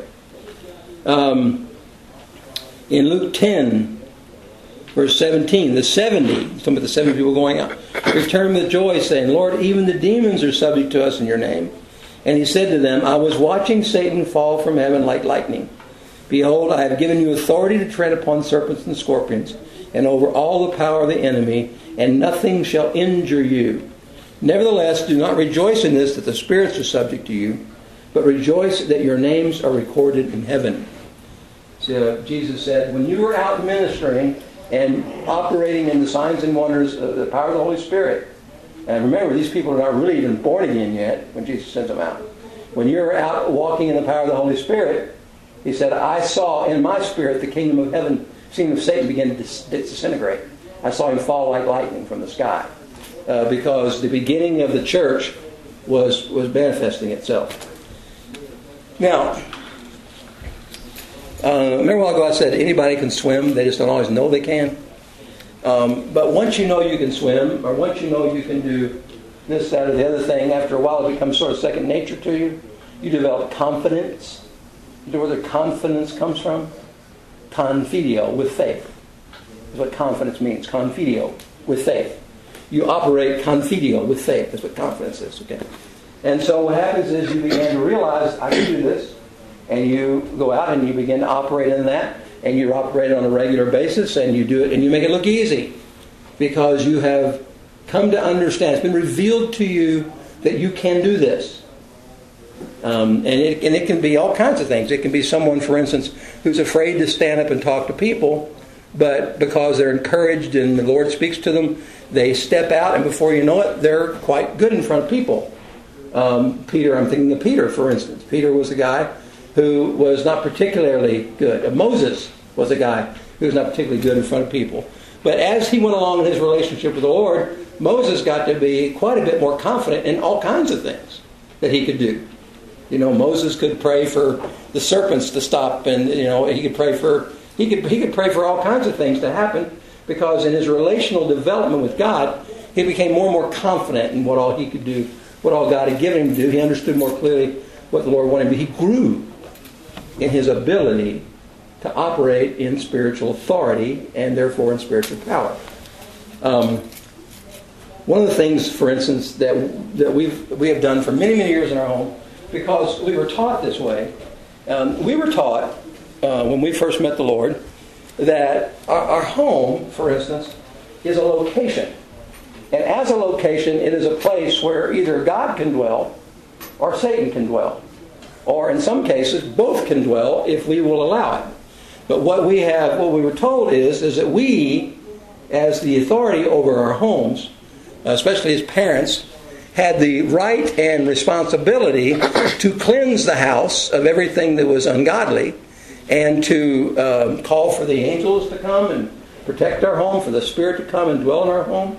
Um, in Luke ten, verse seventeen, the seventy, some of the seventy people going out, returned with joy, saying, Lord, even the demons are subject to us in your name. And he said to them, I was watching Satan fall from heaven like lightning. Behold, I have given you authority to tread upon serpents and scorpions, and over all the power of the enemy, and nothing shall injure you. Nevertheless, do not rejoice in this, that the spirits are subject to you, but rejoice that your names are recorded in heaven. So Jesus said, when you were out ministering and operating in the signs and wonders of the power of the Holy Spirit, and remember, these people are not really even born again yet when Jesus sends them out. When you're out walking in the power of the Holy Spirit, he said, I saw in my spirit the kingdom of heaven, kingdom of Satan begin to dis- disintegrate. I saw him fall like lightning from the sky. Uh, because the beginning of the church was, was manifesting itself. Now, uh, remember a while ago I said anybody can swim, they just don't always know they can. Um, but once you know you can swim, or once you know you can do this, that, or the other thing, after a while it becomes sort of second nature to you. You develop confidence. You know where the confidence comes from? Confidio, with faith. That's what confidence means. Confidio, with faith. You operate confidio, with faith. That's what confidence is. Okay. And so what happens is you begin to realize, I can do this. And you go out and you begin to operate in that. And you operate on a regular basis, and you do it, and you make it look easy. Because you have come to understand, it's been revealed to you that you can do this. Um, and, it, and it can be all kinds of things. It can be someone, for instance, who's afraid to stand up and talk to people, but because they're encouraged and the Lord speaks to them, they step out, and before you know it, they're quite good in front of people. Um, Peter, I'm thinking of Peter, for instance. Peter was a guy who was not particularly good. Uh, Moses was a guy who was not particularly good in front of people. But as he went along in his relationship with the Lord, Moses got to be quite a bit more confident in all kinds of things that he could do. You know, Moses could pray for the serpents to stop, and you know, he could pray for he could he could pray for all kinds of things to happen, because in his relational development with God, he became more and more confident in what all he could do, what all God had given him to do. He understood more clearly what the Lord wanted him to do. He grew in his ability to operate in spiritual authority and therefore in spiritual power. Um, one of the things, for instance, that that we've we have done for many many years in our home, because we were taught this way. Um, we were taught uh, when we first met the Lord that our, our home, for instance, is a location, and as a location, it is a place where either God can dwell or Satan can dwell. Or in some cases, both can dwell if we will allow it. But what we have, what we were told is, is that we, as the authority over our homes, especially as parents, had the right and responsibility to cleanse the house of everything that was ungodly, and to um, call for the angels to come and protect our home, for the Spirit to come and dwell in our home.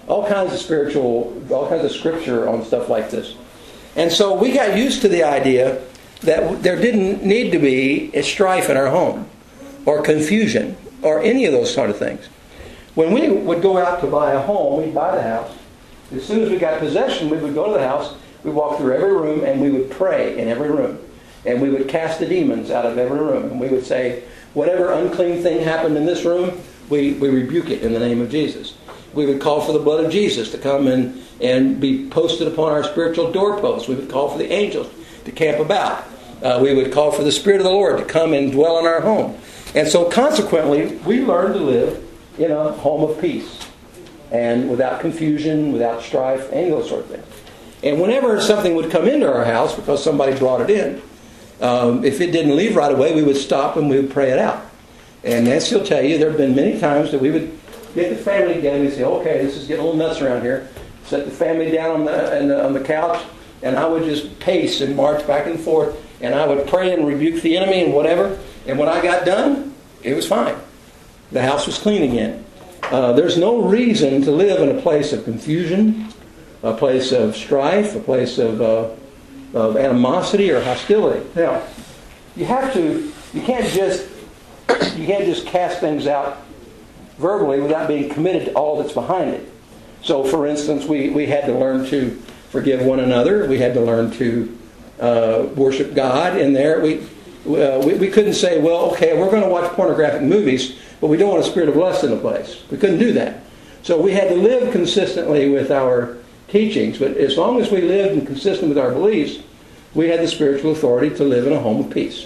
all kinds of spiritual, all kinds of scripture on stuff like this. And so we got used to the idea that there didn't need to be a strife in our home or confusion or any of those sort of things. When we would go out to buy a home, we'd buy the house. As soon as we got possession, we would go to the house, we'd walk through every room, and we would pray in every room. And we would cast the demons out of every room. And we would say, whatever unclean thing happened in this room, we, we rebuke it in the name of Jesus. We would call for the blood of Jesus to come and, and be posted upon our spiritual doorposts. We would call for the angels to camp about. Uh, we would call for the Spirit of the Lord to come and dwell in our home. And so consequently, we learned to live in a home of peace. And without confusion, without strife, any of those sort of things. And whenever something would come into our house because somebody brought it in, um, if it didn't leave right away, we would stop and we would pray it out. And Nancy will tell you, there have been many times that we would get the family together and say, okay, this is getting a little nuts around here. Set the family down on the, on the, on the couch, and I would just pace and march back and forth, and I would pray and rebuke the enemy and whatever. And when I got done, it was fine. The house was clean again. Uh, there's no reason to live in a place of confusion, a place of strife, a place of, uh, of animosity or hostility. Now, you have to, you can't just, you can't just cast things out verbally without being committed to all that's behind it. So, for instance, we, we had to learn to forgive one another. We had to learn to uh, worship God in there. We, uh, we we couldn't say, well, okay, we're going to watch pornographic movies, but we don't want a spirit of lust in the place. We couldn't do that. So we had to live consistently with our teachings. But as long as we lived and consistent with our beliefs, we had the spiritual authority to live in a home of peace.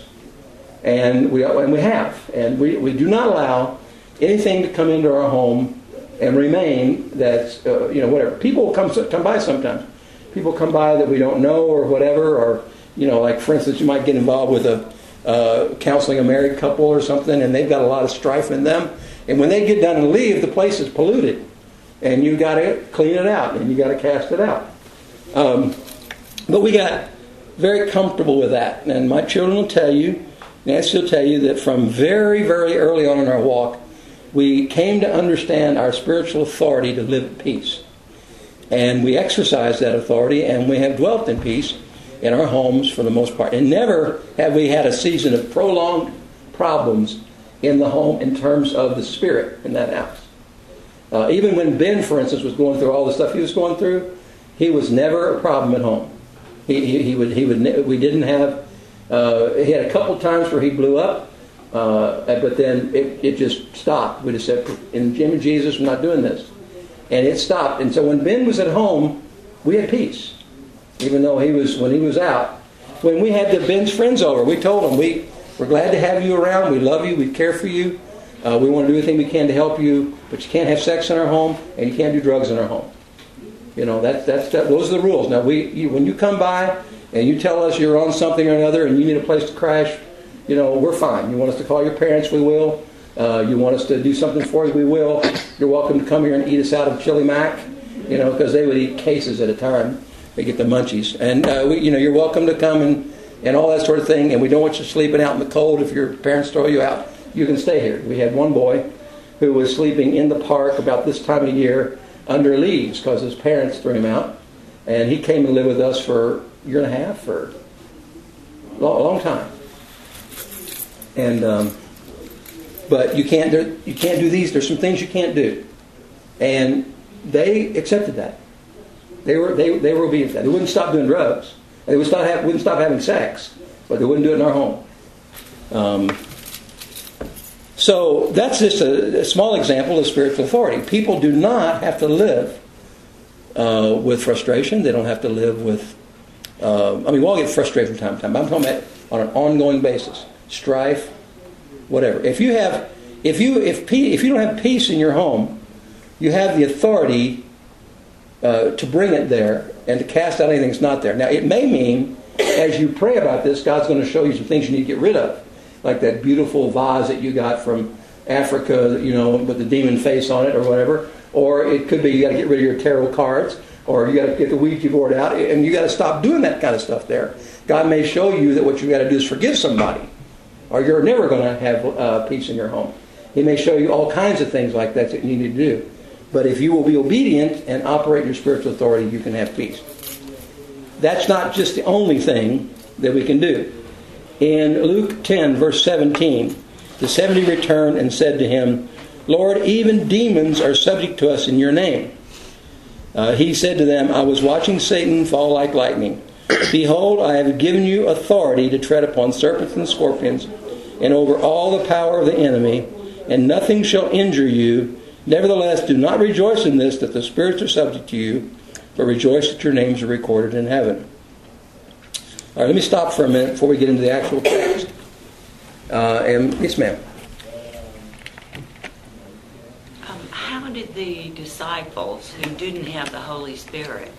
And we and we have. And we, we do not allow anything to come into our home and remain that's, uh, you know, whatever. People come come by sometimes. People come by that we don't know or whatever. Or, you know, like, for instance, you might get involved with a uh, counseling a married couple or something, and they've got a lot of strife in them. And when they get done and leave, the place is polluted. And you got to clean it out, and you got to cast it out. Um, but we got very comfortable with that. And my children will tell you, Nancy will tell you, that from very, very early on in our walk, we came to understand our spiritual authority to live at peace. And we exercise that authority, and we have dwelt in peace in our homes for the most part. And never have we had a season of prolonged problems in the home in terms of the spirit in that house. Uh, even when Ben, for instance, was going through all the stuff he was going through, he was never a problem at home. He, he, he would, he would, we didn't have, uh, he had a couple times where he blew up, uh, but then it, it just stopped. We just said, in the name of Jesus, we're not doing this. And it stopped. And so when Ben was at home, we had peace. Even though he was, when he was out. When we had the Ben's friends over, we told them, we, we're glad to have you around. We love you. We care for you. Uh, we want to do everything we can to help you. But you can't have sex in our home, and you can't do drugs in our home. You know, that, that's, that, those are the rules. Now, we, you, when you come by and you tell us you're on something or another and you need a place to crash, you know, we're fine. You want us to call your parents, we will. Uh, you want us to do something for you, we will. You're welcome to come here and eat us out of Chili Mac, you know, because they would eat cases at a time. They get the munchies. And, uh, we, you know, you're welcome to come and, and all that sort of thing. And we don't want you sleeping out in the cold. If your parents throw you out, you can stay here. We had one boy who was sleeping in the park about this time of year under leaves because his parents threw him out. And he came and lived with us for a year and a half or a long, long time. And, um, but you can't, do, you can't do these. There's some things you can't do. And they accepted that. They were they they were obedient to that. They wouldn't stop doing drugs. They would stop have, wouldn't stop having sex, but they wouldn't do it in our home. Um, so that's just a, a small example of spiritual authority. People do not have to live uh, with frustration. They don't have to live with. Uh, I mean, we all get frustrated from time to time. But I'm talking about on an ongoing basis, strife, whatever. If you have, if you if if you don't have peace in your home, you have the authority Uh, to bring it there and to cast out anything that's not there. Now, it may mean, as you pray about this, God's going to show you some things you need to get rid of. Like that beautiful vase that you got from Africa, you know, with the demon face on it or whatever. Or it could be you got to get rid of your tarot cards. Or you got to get the Ouija board out. And you got to stop doing that kind of stuff there. God may show you that what you got to do is forgive somebody. Or you're never going to have uh, peace in your home. He may show you all kinds of things like that that you need to do. But if you will be obedient and operate in your spiritual authority, you can have peace. That's not just the only thing that we can do. In Luke ten, verse seventeen, the seventy returned and said to him, Lord, even demons are subject to us in your name. Uh, he said to them, I was watching Satan fall like lightning. Behold, I have given you authority to tread upon serpents and scorpions and over all the power of the enemy, and nothing shall injure you. Nevertheless, do not rejoice in this, that the spirits are subject to you, but rejoice that your names are recorded in heaven. All right, let me stop for a minute before we get into the actual text. Uh, and yes, ma'am. Um, how did the disciples who didn't have the Holy Spirit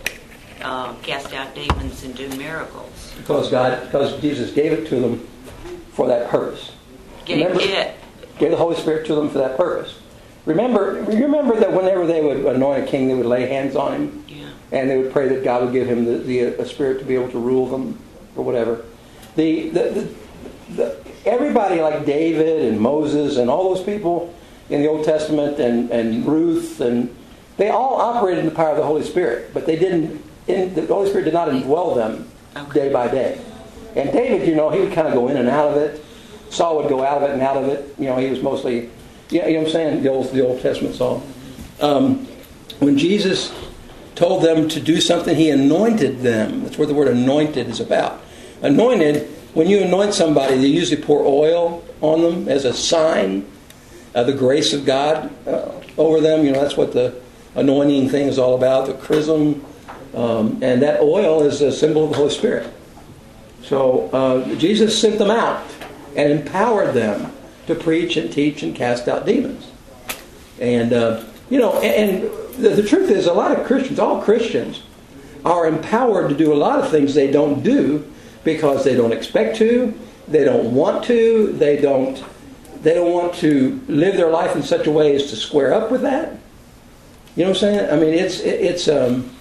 uh, cast out demons and do miracles? Because God, because Jesus gave it to them for that purpose. Gave Remember, it. Gave the Holy Spirit to them for that purpose. Remember, you remember that whenever they would anoint a king, they would lay hands on him, Yeah. and they would pray that God would give him the, the a spirit to be able to rule them or whatever. The, the, the, the everybody like David and Moses and all those people in the Old Testament and, and Ruth, and they all operated in the power of the Holy Spirit, but they didn't. In, the Holy Spirit did not indwell them Okay. day by day. And David, you know, he would kind of go in and out of it. Saul would go out of it and out of it. You know, he was mostly, yeah, you know what I'm saying, the Old, the Old Testament Saul. Um, when Jesus told them to do something, he anointed them. That's what the word anointed is about. Anointed, when you anoint somebody, they usually pour oil on them as a sign of the grace of God uh, over them. You know, that's what the anointing thing is all about, the chrism. Um, and that oil is a symbol of the Holy Spirit. So uh, Jesus sent them out and empowered them to preach and teach and cast out demons. And, uh, you know, and, and the, the truth is a lot of Christians, all Christians, are empowered to do a lot of things they don't do because they don't expect to, they don't want to, they don't, they don't want to live their life in such a way as to square up with that. You know what I'm saying? I mean, it's, it, it's, um,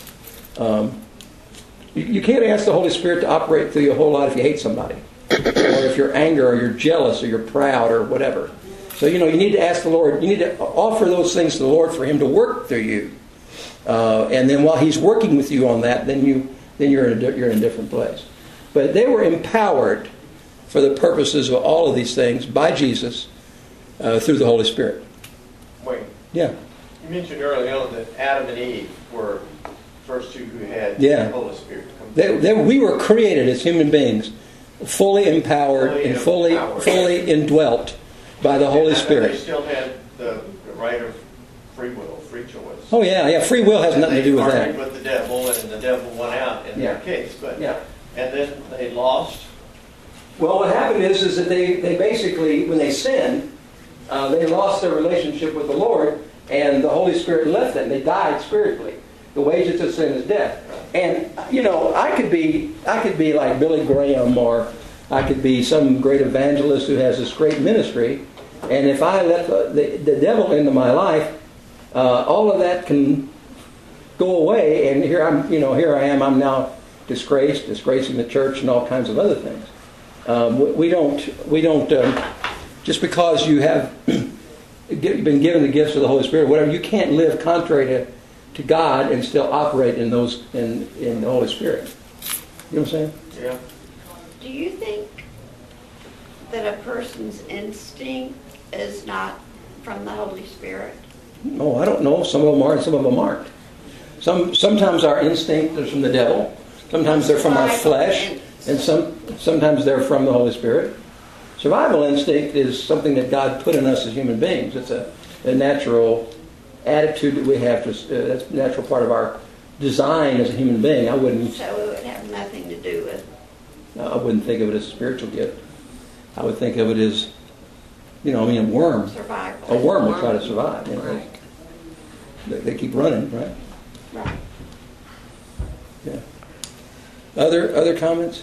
um, you, you can't ask the Holy Spirit to operate through you a whole lot if you hate somebody. Or if you're angry or you're jealous or you're proud or whatever. So, you know, you need to ask the Lord, you need to offer those things to the Lord for Him to work through you. Uh, and then while He's working with you on that, then, you, then you're, in a, you're in a different place. But they were empowered for the purposes of all of these things by Jesus uh, through the Holy Spirit. Wait. Yeah. You mentioned early on that Adam and Eve were the first two who had Yeah. the Holy Spirit. Come They, they, we were created as human beings, fully empowered Fully and fully, empowered. fully indwelt by the Holy And Spirit. They still had the, the right of free will, free choice. Oh yeah, yeah. Free will has And nothing to do with They argued that. with the devil, and the devil won out in Yeah. their case. But Yeah. and then they lost. Well, what happened is, is that they, they basically, when they sinned, uh, they lost their relationship with the Lord, and the Holy Spirit left them. They died spiritually. The wages of sin is death. And you know, I could be, I could be like Billy Graham, or I could be some great evangelist who has this great ministry. And if I let the, the, the devil into my life, uh, all of that can go away. And here I'm, you know, here I am. I'm now disgraced, disgracing the church, and all kinds of other things. Um, we, we don't, we don't. Um, just because you have been given the gifts of the Holy Spirit, whatever, you can't live contrary to, to God and still operate in those in in the Holy Spirit. You know what I'm saying? Yeah. Do you think that a person's instinct is not from the Holy Spirit? Oh, I don't know. Some of them are, and some of them aren't. Some sometimes our instinct is from the devil. Sometimes they're from our flesh, and some sometimes they're from the Holy Spirit. Survival instinct is something that God put in us as human beings. It's a, a natural attitude that we have to. Uh, that's a natural part of our design as a human being. I wouldn't. So it would have nothing to do with... I wouldn't think of it as a spiritual gift. I would think of it as, you know, I mean, a worm. Survival. A worm will try to survive. You know, Right. they, they keep running, right? Right. Yeah. Other other comments?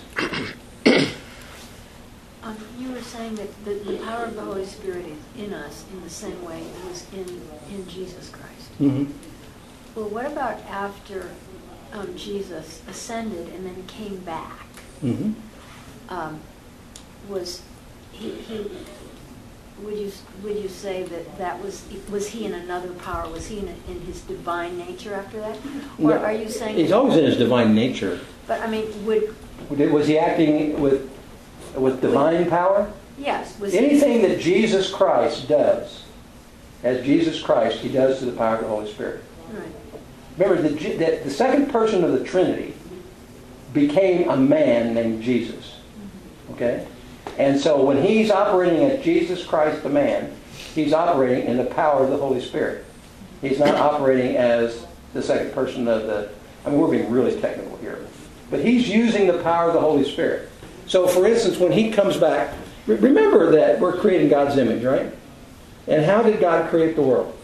Um, you were saying that the, the power of the Holy Spirit is in us in the same way it was in, in Jesus Christ. Mm-hmm. Well, what about after um, Jesus ascended and then came back? Mm-hmm. Um, was he, he would you would you say that that was was he in another power? Was he in, a, in his divine nature after that, or No, are you saying he's always in his divine nature? But I mean, would Was he acting with with divine power? yes? Was Anything that Jesus Christ does, as Jesus Christ, he does to the power of the Holy Spirit. He, right. Remember that the, the second person of the Trinity became a man named Jesus. Okay? And so when he's operating as Jesus Christ the man, he's operating in the power of the Holy Spirit. He's not operating as the second person of the... I mean, we're being really technical here. But he's using the power of the Holy Spirit. So, for instance, when he comes back... Remember that we're creating God's image, right? And how did God create the world?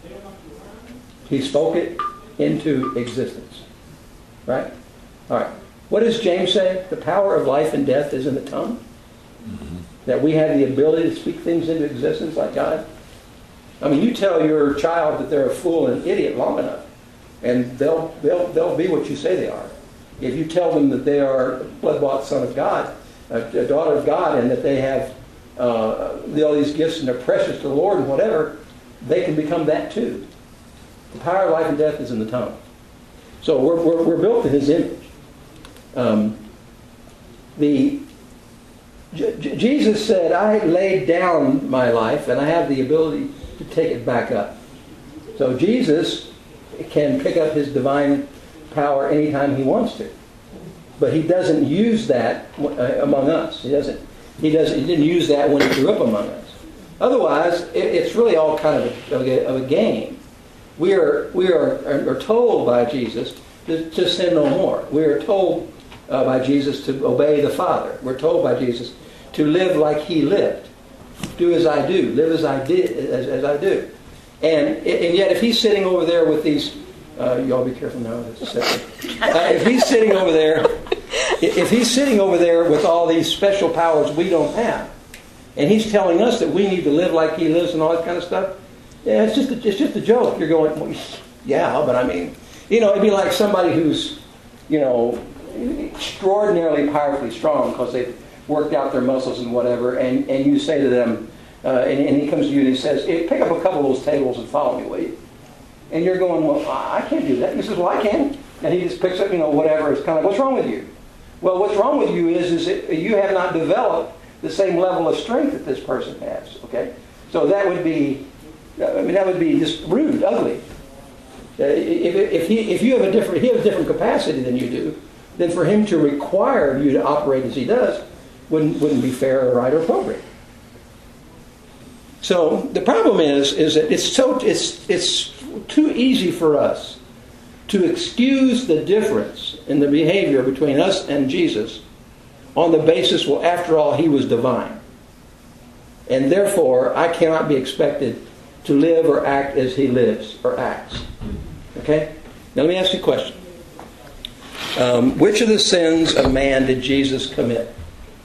He spoke it into existence. Right? All right. What does James say? The power of life and death is in the tongue. Mm-hmm. That we have the ability to speak things into existence like God. I mean, you tell your child that they're a fool and an idiot long enough, and they'll they'll they'll be what you say they are. If you tell them that they are a blood-bought son of God, a, a daughter of God, and that they have uh, all these gifts and they're precious to the Lord and whatever, they can become that too. The power of life and death is in the tongue. So we're we're, we're built in His image. Um, the J- Jesus said, I laid down my life and I have the ability to take it back up. So Jesus can pick up his divine power anytime he wants to. But he doesn't use that among us. He doesn't. He doesn't. He didn't use that when he grew up among us. Otherwise, it, it's really all kind of a, of a, of a game. We are we are, are told by Jesus to, to sin no more. We are told uh, by Jesus to obey the Father. We're told by Jesus to live like he lived. Do as I do. Live as I did, as, as I do. And and yet if he's sitting over there with these, uh, y'all be careful now. That's uh, if he's sitting over there, if he's sitting over there with all these special powers we don't have, and he's telling us that we need to live like he lives and all that kind of stuff, yeah, it's just a, it's just a joke. You're going, well, yeah, but I mean, you know, it'd be like somebody who's, you know, extraordinarily powerfully strong because they've worked out their muscles and whatever, and, and you say to them, uh, and, and he comes to you and he says, hey, pick up a couple of those tables and follow me, will you? And you're going, well, I can't do that. And he says, well, I can. And he just picks up, you know, whatever. It's kind of like, what's wrong with you? Well, what's wrong with you is, is that you have not developed the same level of strength that this person has, okay? So that would be, I mean, that would be just rude, ugly. Uh, if, if, he, if you have a different, he has a different capacity than you do, then for him to require you to operate as he does wouldn't wouldn't be fair or right or appropriate. So the problem is is that it's so it's it's too easy for us to excuse the difference in the behavior between us and Jesus on the basis, well, after all, he was divine, and therefore I cannot be expected to live or act as he lives or acts. Okay? Now let me ask you a question. Um, which of the sins of man did Jesus commit?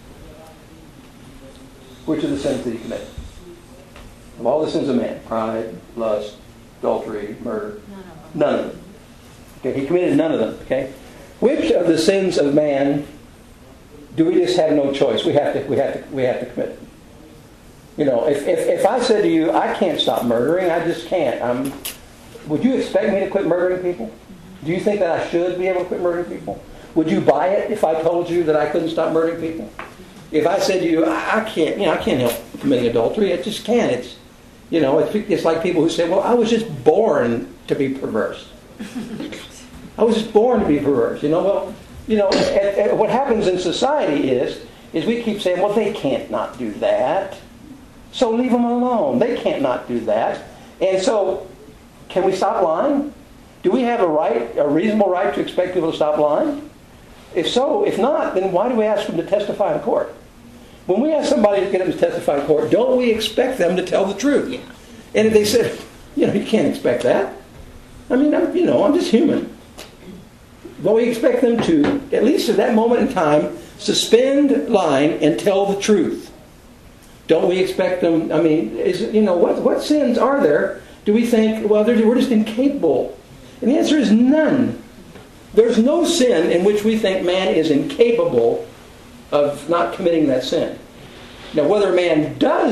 Which of the sins did he commit? Of all the sins of man, pride, lust, adultery, murder, none of them. Okay, he committed none of them. Okay, which of the sins of man do we just have no choice? We have to. We have to. We have to commit. You know, if if, if I said to you, I can't stop murdering, I just can't. I'm, would you expect me to quit murdering people? Do you think that I should be able to quit murdering people? Would you buy it if I told you that I couldn't stop murdering people? If I said to you, I, I can't, you know, I can't help committing adultery. I just can't. It's, you know, it's, it's like people who say, well, I was just born to be perverse. I was just born to be perverse. You know, well, you know, at, at, what happens in society is, is we keep saying, well, they can't not do that. So leave them alone. They can't not do that. And so, can we stop lying? Do we have a right, a reasonable right to expect people to stop lying? If so, if not, then why do we ask them to testify in court? When we ask somebody to get them to testify in court, don't we expect them to tell the truth? Yeah. And if they said, you know, you can't expect that. I mean, I'm, you know, I'm just human. But we expect them to, at least at that moment in time, suspend lying and tell the truth. Don't we expect them, I mean, is you know, what what sins are there? Do we think, well, we're just incapable? And the answer is none. There's no sin in which we think man is incapable of not committing that sin. Now, whether man does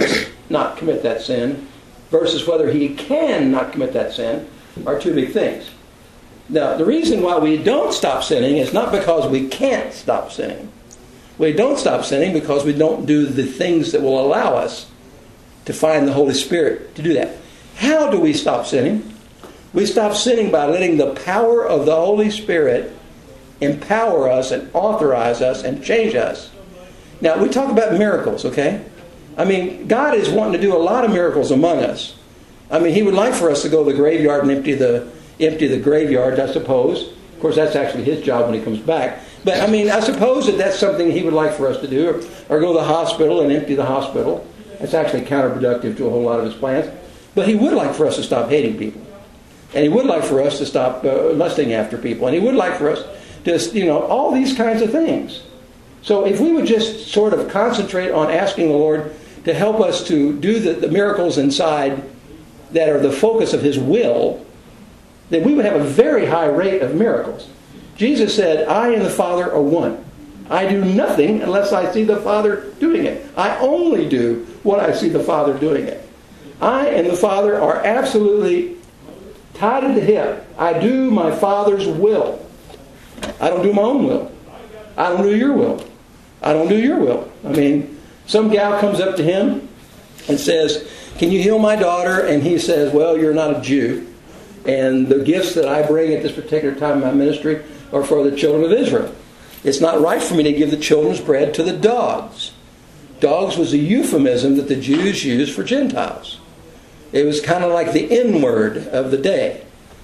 not commit that sin versus whether he can not commit that sin are two big things. Now, the reason why we don't stop sinning is not because we can't stop sinning. We don't stop sinning because we don't do the things that will allow us to find the Holy Spirit to do that. How do we stop sinning? We stop sinning by letting the power of the Holy Spirit empower us and authorize us and change us. Now, we talk about miracles, okay? I mean, God is wanting to do a lot of miracles among us. I mean, He would like for us to go to the graveyard and empty the empty the graveyard, I suppose. Of course, that's actually His job when He comes back. But, I mean, I suppose that that's something He would like for us to do. Or, or go to the hospital and empty the hospital. That's actually counterproductive to a whole lot of His plans. But He would like for us to stop hating people. And He would like for us to stop uh, lusting after people. And He would like for us to, you know, all these kinds of things. So if we would just sort of concentrate on asking the Lord to help us to do the, the miracles inside that are the focus of His will, then we would have a very high rate of miracles. Jesus said, I and the Father are one. I do nothing unless I see the Father doing it. I only do what I see the Father doing it. I and the Father are absolutely tied at the hip. I do my Father's will. I don't do my own will. I don't do your will. I don't do your will. I mean, some gal comes up to him and says, can you heal my daughter? And he says, well, you're not a Jew. And the gifts that I bring at this particular time in my ministry are for the children of Israel. It's not right for me to give the children's bread to the dogs. Dogs was a euphemism that the Jews used for Gentiles. It was kind of like the N-word of the day.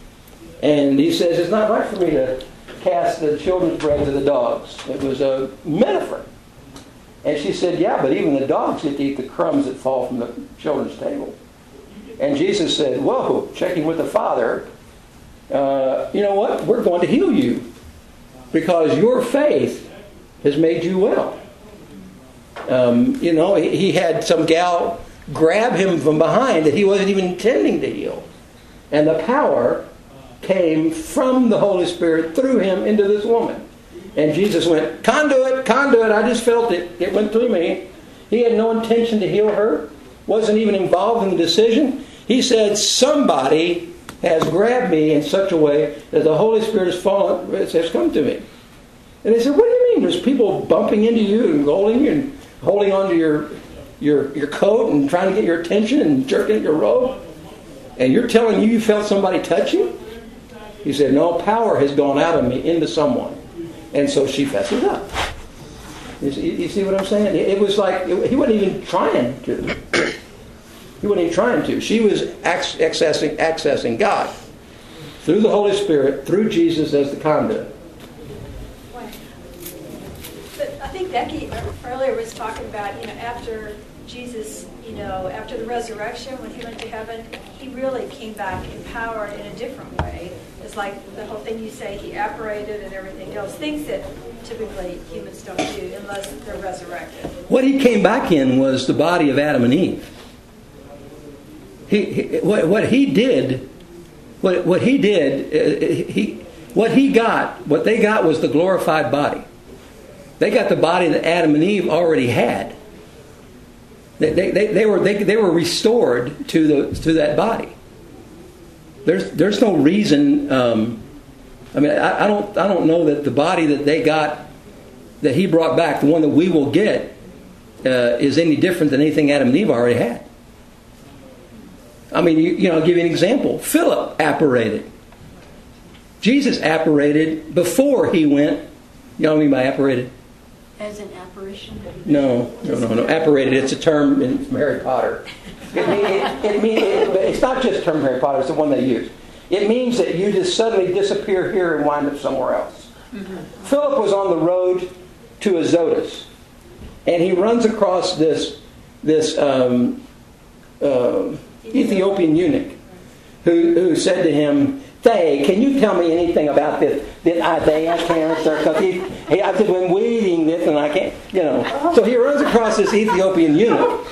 And he says, it's not right for me to cast the children's bread to the dogs. It was a metaphor. And she said, yeah, but even the dogs get to eat the crumbs that fall from the children's table. And Jesus said, whoa, checking with the Father, uh, you know what? We're going to heal you because your faith has made you well. Um, you know, he, he had some gal grab him from behind that he wasn't even intending to heal. And the power came from the Holy Spirit through him into this woman. And Jesus went, conduit, conduit, I just felt it. It went through me. He had no intention to heal her. Wasn't even involved in the decision. He said, somebody has grabbed me in such a way that the Holy Spirit has fallen, has come to me. And they said, what do you mean? There's people bumping into you and holding you and holding onto your, your, your coat and trying to get your attention and jerking at your robe? And you're telling you you felt somebody touch you? He said, no, power has gone out of me into someone. And so she fesses up. You see, you see what I'm saying? It was like, it, he wasn't even trying to. He wasn't even trying to. She was accessing, accessing God through the Holy Spirit, through Jesus as the conduit. But I think Becky earlier was talking about, you know, after Jesus, you know, after the resurrection, when he went to heaven, he really came back empowered in a different way. It's like the whole thing you say, he apparated and everything else, things that typically humans don't do unless they're resurrected. What he came back in was the body of Adam and Eve. He, he what, what he did, what what he did, uh, he what he got, what they got was the glorified body. They got the body that Adam and Eve already had. They they, they, they were they, they were restored to the to that body. There's there's no reason. Um, I mean, I, I don't I don't know that the body that they got, that he brought back, the one that we will get, uh, is any different than anything Adam and Eve already had. I mean, you, you know, I'll give you an example. Philip apparated. Jesus apparated before he went. You know what I mean by apparated? As an apparition? No, no, no, no. Apparated, it's a term in, from Harry Potter. It, it, it, mean, it, it's not just a term from Harry Potter, it's the one they use. It means that you just suddenly disappear here and wind up somewhere else. Mm-hmm. Philip was on the road to Azotus, and he runs across this this um, uh, Ethiopian eunuch who, who said to him, Thay, can you tell me anything about this, this Isaiah cancer? Because he, he, I've been reading this and I can't, you know. So he runs across this Ethiopian eunuch.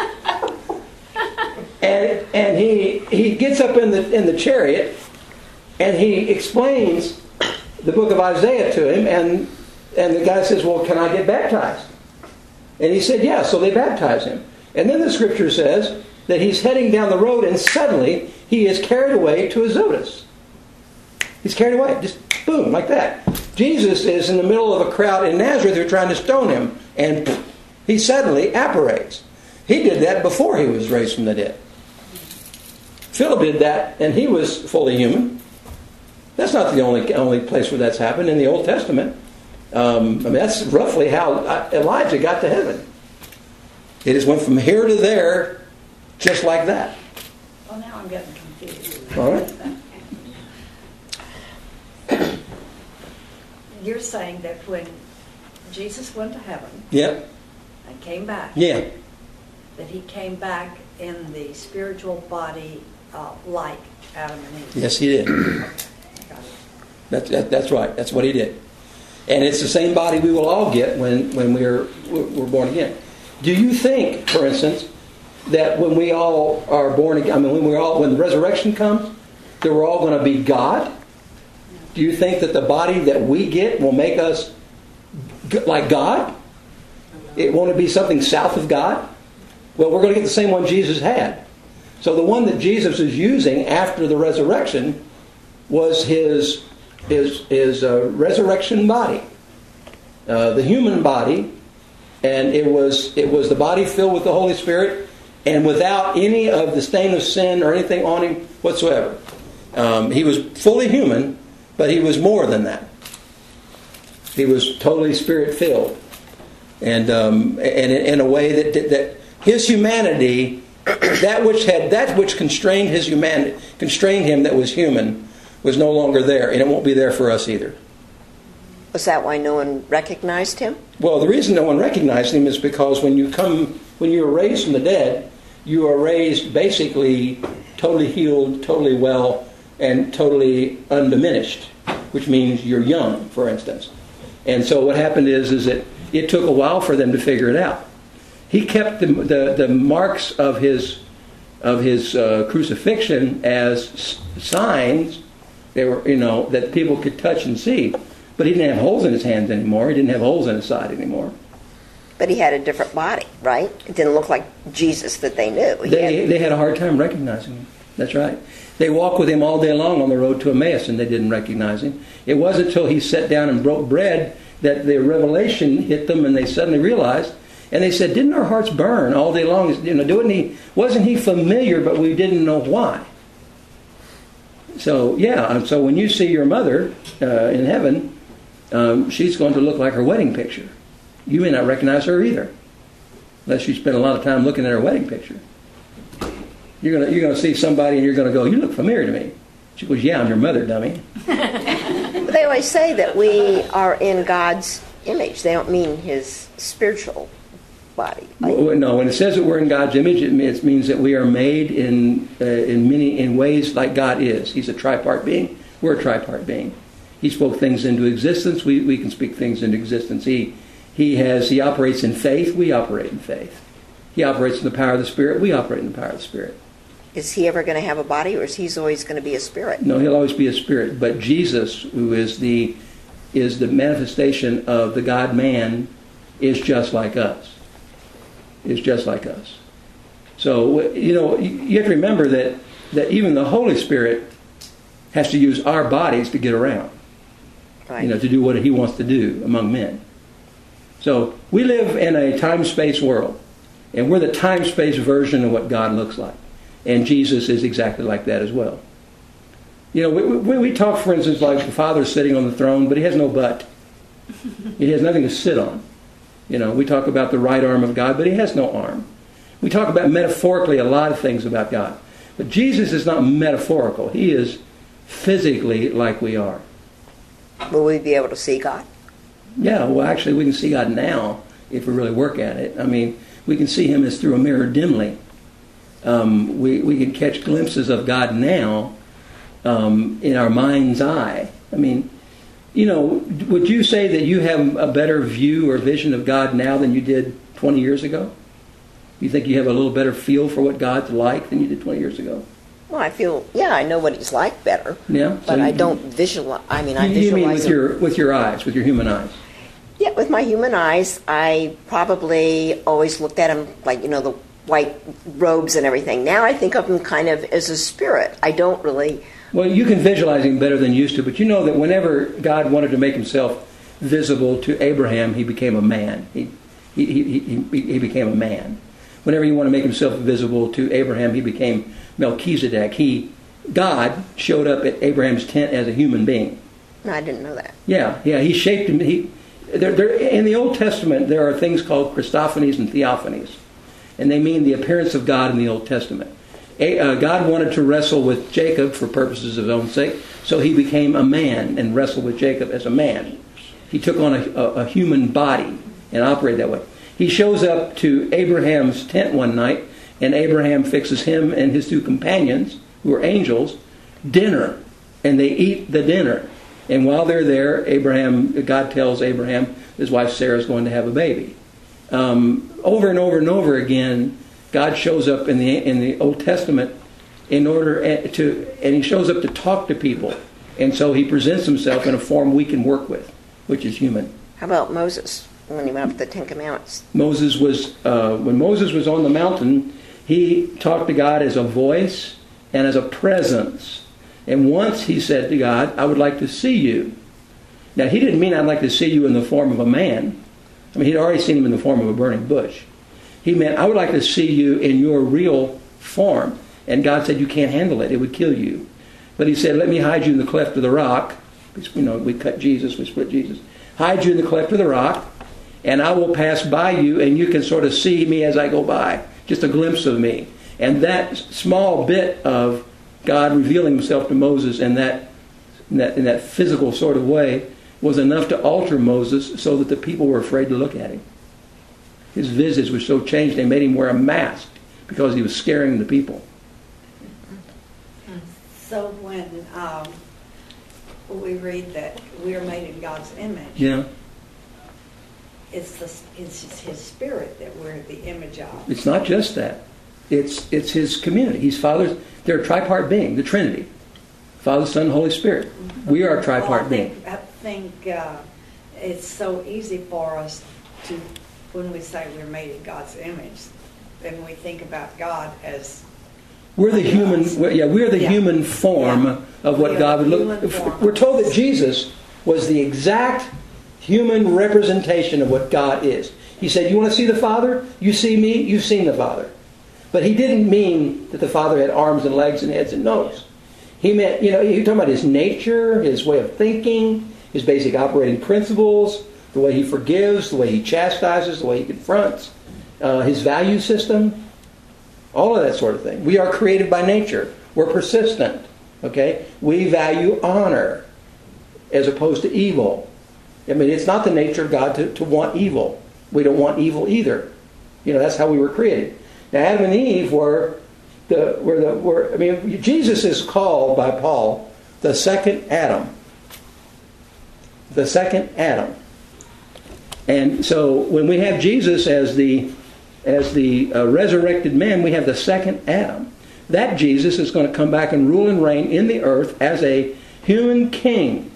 And and he he gets up in the in the chariot and he explains the book of Isaiah to him, and and the guy says, well, can I get baptized? And he said, yeah, so they baptized him. And then the scripture says that he's heading down the road and suddenly he is carried away to Azotus. He's carried away, just boom, like that. Jesus is in the middle of a crowd in Nazareth who are trying to stone him, and he suddenly apparates. He did that before he was raised from the dead. Philip did that, and he was fully human. That's not the only only place where that's happened in the Old Testament. Um, I mean, that's roughly how Elijah got to heaven. It just went from here to there, just like that. Well, now I'm getting confused. All right. You're saying that when Jesus went to heaven Yep. and came back, Yeah. that he came back in the spiritual body uh, like Adam and Eve. Yes, he did. Okay, got it. That's that, that's right. That's what he did. And it's the same body we will all get when when we're we're born again. Do you think, for instance, that when we all are born again, I mean, when we all when the resurrection comes, that we're all going to be God? Do you think that the body that we get will make us like God? It won't it be something south of God? Well, we're going to get the same one Jesus had. So the one that Jesus is using after the resurrection was his his his uh, resurrection body, uh, the human body, and it was it was the body filled with the Holy Spirit and without any of the stain of sin or anything on him whatsoever. Um, he was fully human. But he was more than that. He was totally Spirit-filled. And um, and in a way that that his humanity, that which had that which constrained his humanity, constrained him that was human, was no longer there. And it won't be there for us either. Was that why no one recognized him? Well, the reason no one recognized him is because when you come, when you are raised from the dead, you are raised basically totally healed, totally well, and totally undiminished, which means you're young, for instance. And so what happened is, is that it took a while for them to figure it out. He kept the the, the marks of his of his uh, crucifixion as s- signs. They were, you know, that people could touch and see. But he didn't have holes in his hands anymore. He didn't have holes in his side anymore. But he had a different body, right? It didn't look like Jesus that they knew. He They had, they had a hard time recognizing him. That's right. They walked with him all day long on the road to Emmaus, and they didn't recognize him. It wasn't until he sat down and broke bread that the revelation hit them, and they suddenly realized. And they said, "Didn't our hearts burn all day long? You know, didn't he? Wasn't he familiar? But we didn't know why." So yeah. And so when you see your mother uh, in heaven, um, she's going to look like her wedding picture. You may not recognize her either, unless you spend a lot of time looking at her wedding picture. You're gonna you're gonna see somebody and you're gonna go, "You look familiar to me." She goes, "Yeah, I'm your mother, dummy." but they always say that we are in God's image. They don't mean his spiritual body. Like, Well, no, when it says that we're in God's image, it means, it means that we are made in uh, in many in ways like God is. He's a tripart being. We're a tripart being. He spoke things into existence. We we can speak things into existence. He he has he operates in faith. We operate in faith. He operates in the power of the Spirit. We operate in the power of the Spirit. is he ever going to have a body, or is he always going to be a spirit? No, he'll always be a spirit. But Jesus, who is the is the manifestation of the God-man, is just like us. Is just like us. So, you know, you have to remember that, that even the Holy Spirit has to use our bodies to get around. Right. You know, to do what he wants to do among men. So, we live in a time-space world. And we're the time-space version of what God looks like. And Jesus is exactly like that as well. You know, we, we, we talk, for instance, like the Father's sitting on the throne, but he has no butt. He has nothing to sit on. You know, we talk about the right arm of God, but he has no arm. We talk about metaphorically a lot of things about God. But Jesus is not metaphorical. He is physically like we are. Will we be able to see God? Yeah, well, actually, we can see God now if we really work at it. I mean, we can see him as through a mirror dimly. Um, we, we can catch glimpses of God now um, in our mind's eye. I mean, you know, would you say that you have a better view or vision of God now than you did twenty years ago? You think you have a little better feel for what God's like than you did twenty years ago? Well, I feel, yeah, I know what he's like better. Yeah, But so I you- don't visualize, I mean, I You, visualize you mean with him- your with your eyes, with your human eyes? Yeah, with my human eyes, I probably always looked at him like, you know, the white robes and everything. Now I think of him kind of as a spirit. I don't really... Well, you can visualize him better than you used to, but you know that whenever God wanted to make himself visible to Abraham, he became a man. He, he, he, he, he became a man. Whenever he wanted to make himself visible to Abraham, he became Melchizedek. He, God showed up at Abraham's tent as a human being. No, I didn't know that. Yeah, yeah, he shaped him. He, there, there, in the Old Testament, there are things called Christophanies and Theophanies, and they mean the appearance of God in the Old Testament. A, uh, God wanted to wrestle with Jacob for purposes of his own sake, so he became a man and wrestled with Jacob as a man. He took on a, a, a human body and operated that way. He shows up to Abraham's tent one night, and Abraham fixes him and his two companions, who are angels, dinner, and they eat the dinner. And while they're there, Abraham, God tells Abraham his wife Sarah is going to have a baby. Um, over and over and over again, God shows up in the in the Old Testament in order to, and he shows up to talk to people. And so he presents himself in a form we can work with, which is human. How about Moses, when he went up with the Ten Commandments? Moses was, uh, when Moses was on the mountain, he talked to God as a voice and as a presence. And once he said to God, I would like to see you. Now, he didn't mean I'd like to see you in the form of a man. I mean, he'd already seen him in the form of a burning bush. He meant, I would like to see you in your real form. And God said, you can't handle it. It would kill you. But he said, let me hide you in the cleft of the rock. You know, we cut Jesus, we split Jesus. Hide you in the cleft of the rock, and I will pass by you, and you can sort of see me as I go by. Just a glimpse of me. And that small bit of God revealing himself to Moses in that, in that, in that physical sort of way was enough to alter Moses so that the people were afraid to look at him. His visage was so changed they made him wear a mask because he was scaring the people. So when um, we read that we are made in God's image, Yeah. it's, the, it's his spirit that we're the image of. It's not just that. It's it's his community. He's Father. They're a tripart being, the Trinity. Father, Son, Holy Spirit. We are a tripart well, I being. think, I think uh, it's so easy for us to, when we say we're made in God's image, then we think about God as We're the human. We're, yeah, we're the Yeah. human form Yeah. of what We are God would the look. human form. We're told that Jesus was the exact human representation of what God is. He said, "You want to see the Father? You see me. You've seen the Father." But he didn't mean that the Father had arms and legs and heads and nose. He meant, you know, he was talking about his nature, his way of thinking, his basic operating principles, the way he forgives, the way he chastises, the way he confronts, uh, his value system. All of that sort of thing. We are created by nature. We're persistent. Okay? We value honor as opposed to evil. I mean, it's not the nature of God to, to want evil. We don't want evil either. You know, that's how we were created. Now, Adam and Eve were the were the were. I mean, Jesus is called by Paul the second Adam. The second Adam. And so, when we have Jesus as the As the uh, resurrected man, we have the second Adam. That Jesus is going to come back and rule and reign in the earth as a human king.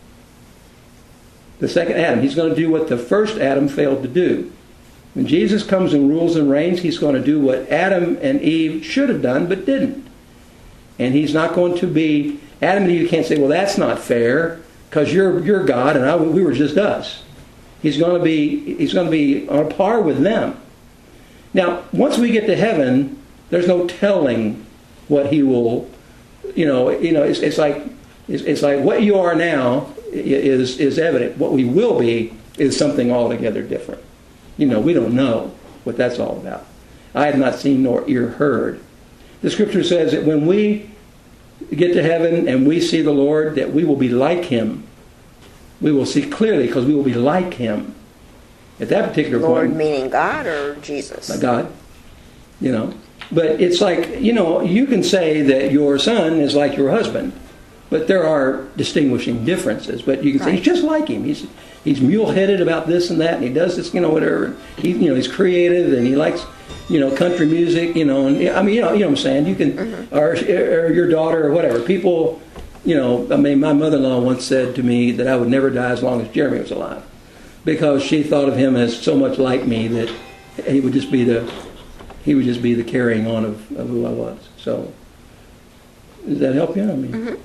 The second Adam. He's going to do what the first Adam failed to do. When Jesus comes and rules and reigns, he's going to do what Adam and Eve should have done but didn't. And he's not going to be... Adam and Eve can't say, well, that's not fair because you're you're God and I, we were just us. He's going to be he's going to be on par with them. Now, once we get to heaven, there's no telling what he will, you know, you know, it's, it's like, it's, it's like what you are now is is evident. What we will be is something altogether different. You know, we don't know what that's all about. I have not seen nor ear heard. The scripture says that when we get to heaven and we see the Lord, that we will be like him. We will see clearly because we will be like him. At that particular Lord point, meaning God or Jesus? God, you know. But it's like, you know, you can say that your son is like your husband, but there are distinguishing differences. But you can say Right. he's just like him. He's he's mule-headed about this and that, and he does this, you know, whatever. He, you know, he's creative and he likes, you know, country music, you know. And I mean, you know, you know what I'm saying. You can, mm-hmm. or, or your daughter or whatever. People, you know. I mean, my mother-in-law once said to me that I would never die as long as Jeremy was alive, because she thought of him as so much like me that he would just be the He would just be the carrying on of, of who I was. So, does that help you? I mean, Mm-hmm.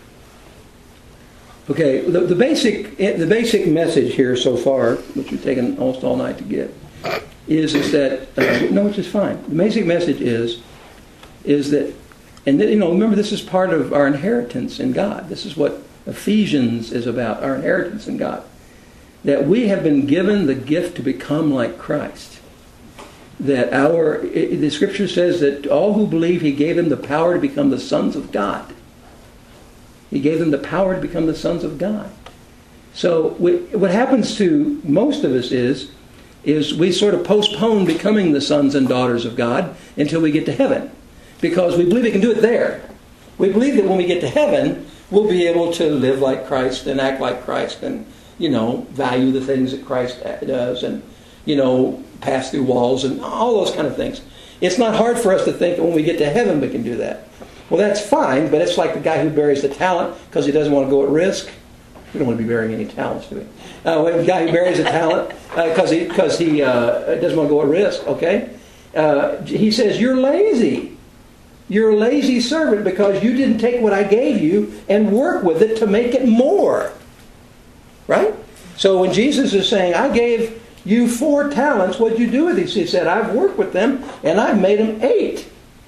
okay. The, the basic the basic message here so far, which we've taken almost all night to get, is is that uh, no, which is fine. The basic message is is that, and you know, remember this is part of our inheritance in God. This is what Ephesians is about, our inheritance in God. That we have been given the gift to become like Christ. That our, it, the Scripture says that all who believe, He gave them the power to become the sons of God. He gave them the power to become the sons of God. So we, what happens to most of us is, is we sort of postpone becoming the sons and daughters of God until we get to heaven. Because we believe we can do it there. We believe that when we get to heaven, we'll be able to live like Christ and act like Christ and, you know, value the things that Christ does and, you know, pass through walls and all those kind of things. It's not hard for us to think that when we get to heaven we can do that. Well, that's fine, but it's like the guy who buries the talent because he doesn't want to go at risk. We don't want to be burying any talents, do we? Uh, the guy who buries a talent because uh, he, cause he uh, doesn't want to go at risk, okay? Uh, he says, you're lazy. You're a lazy servant because you didn't take what I gave you and work with it to make it more. Right? So when Jesus is saying, I gave you four talents, what'd you do with these? He said, I've worked with them and I've made them eight.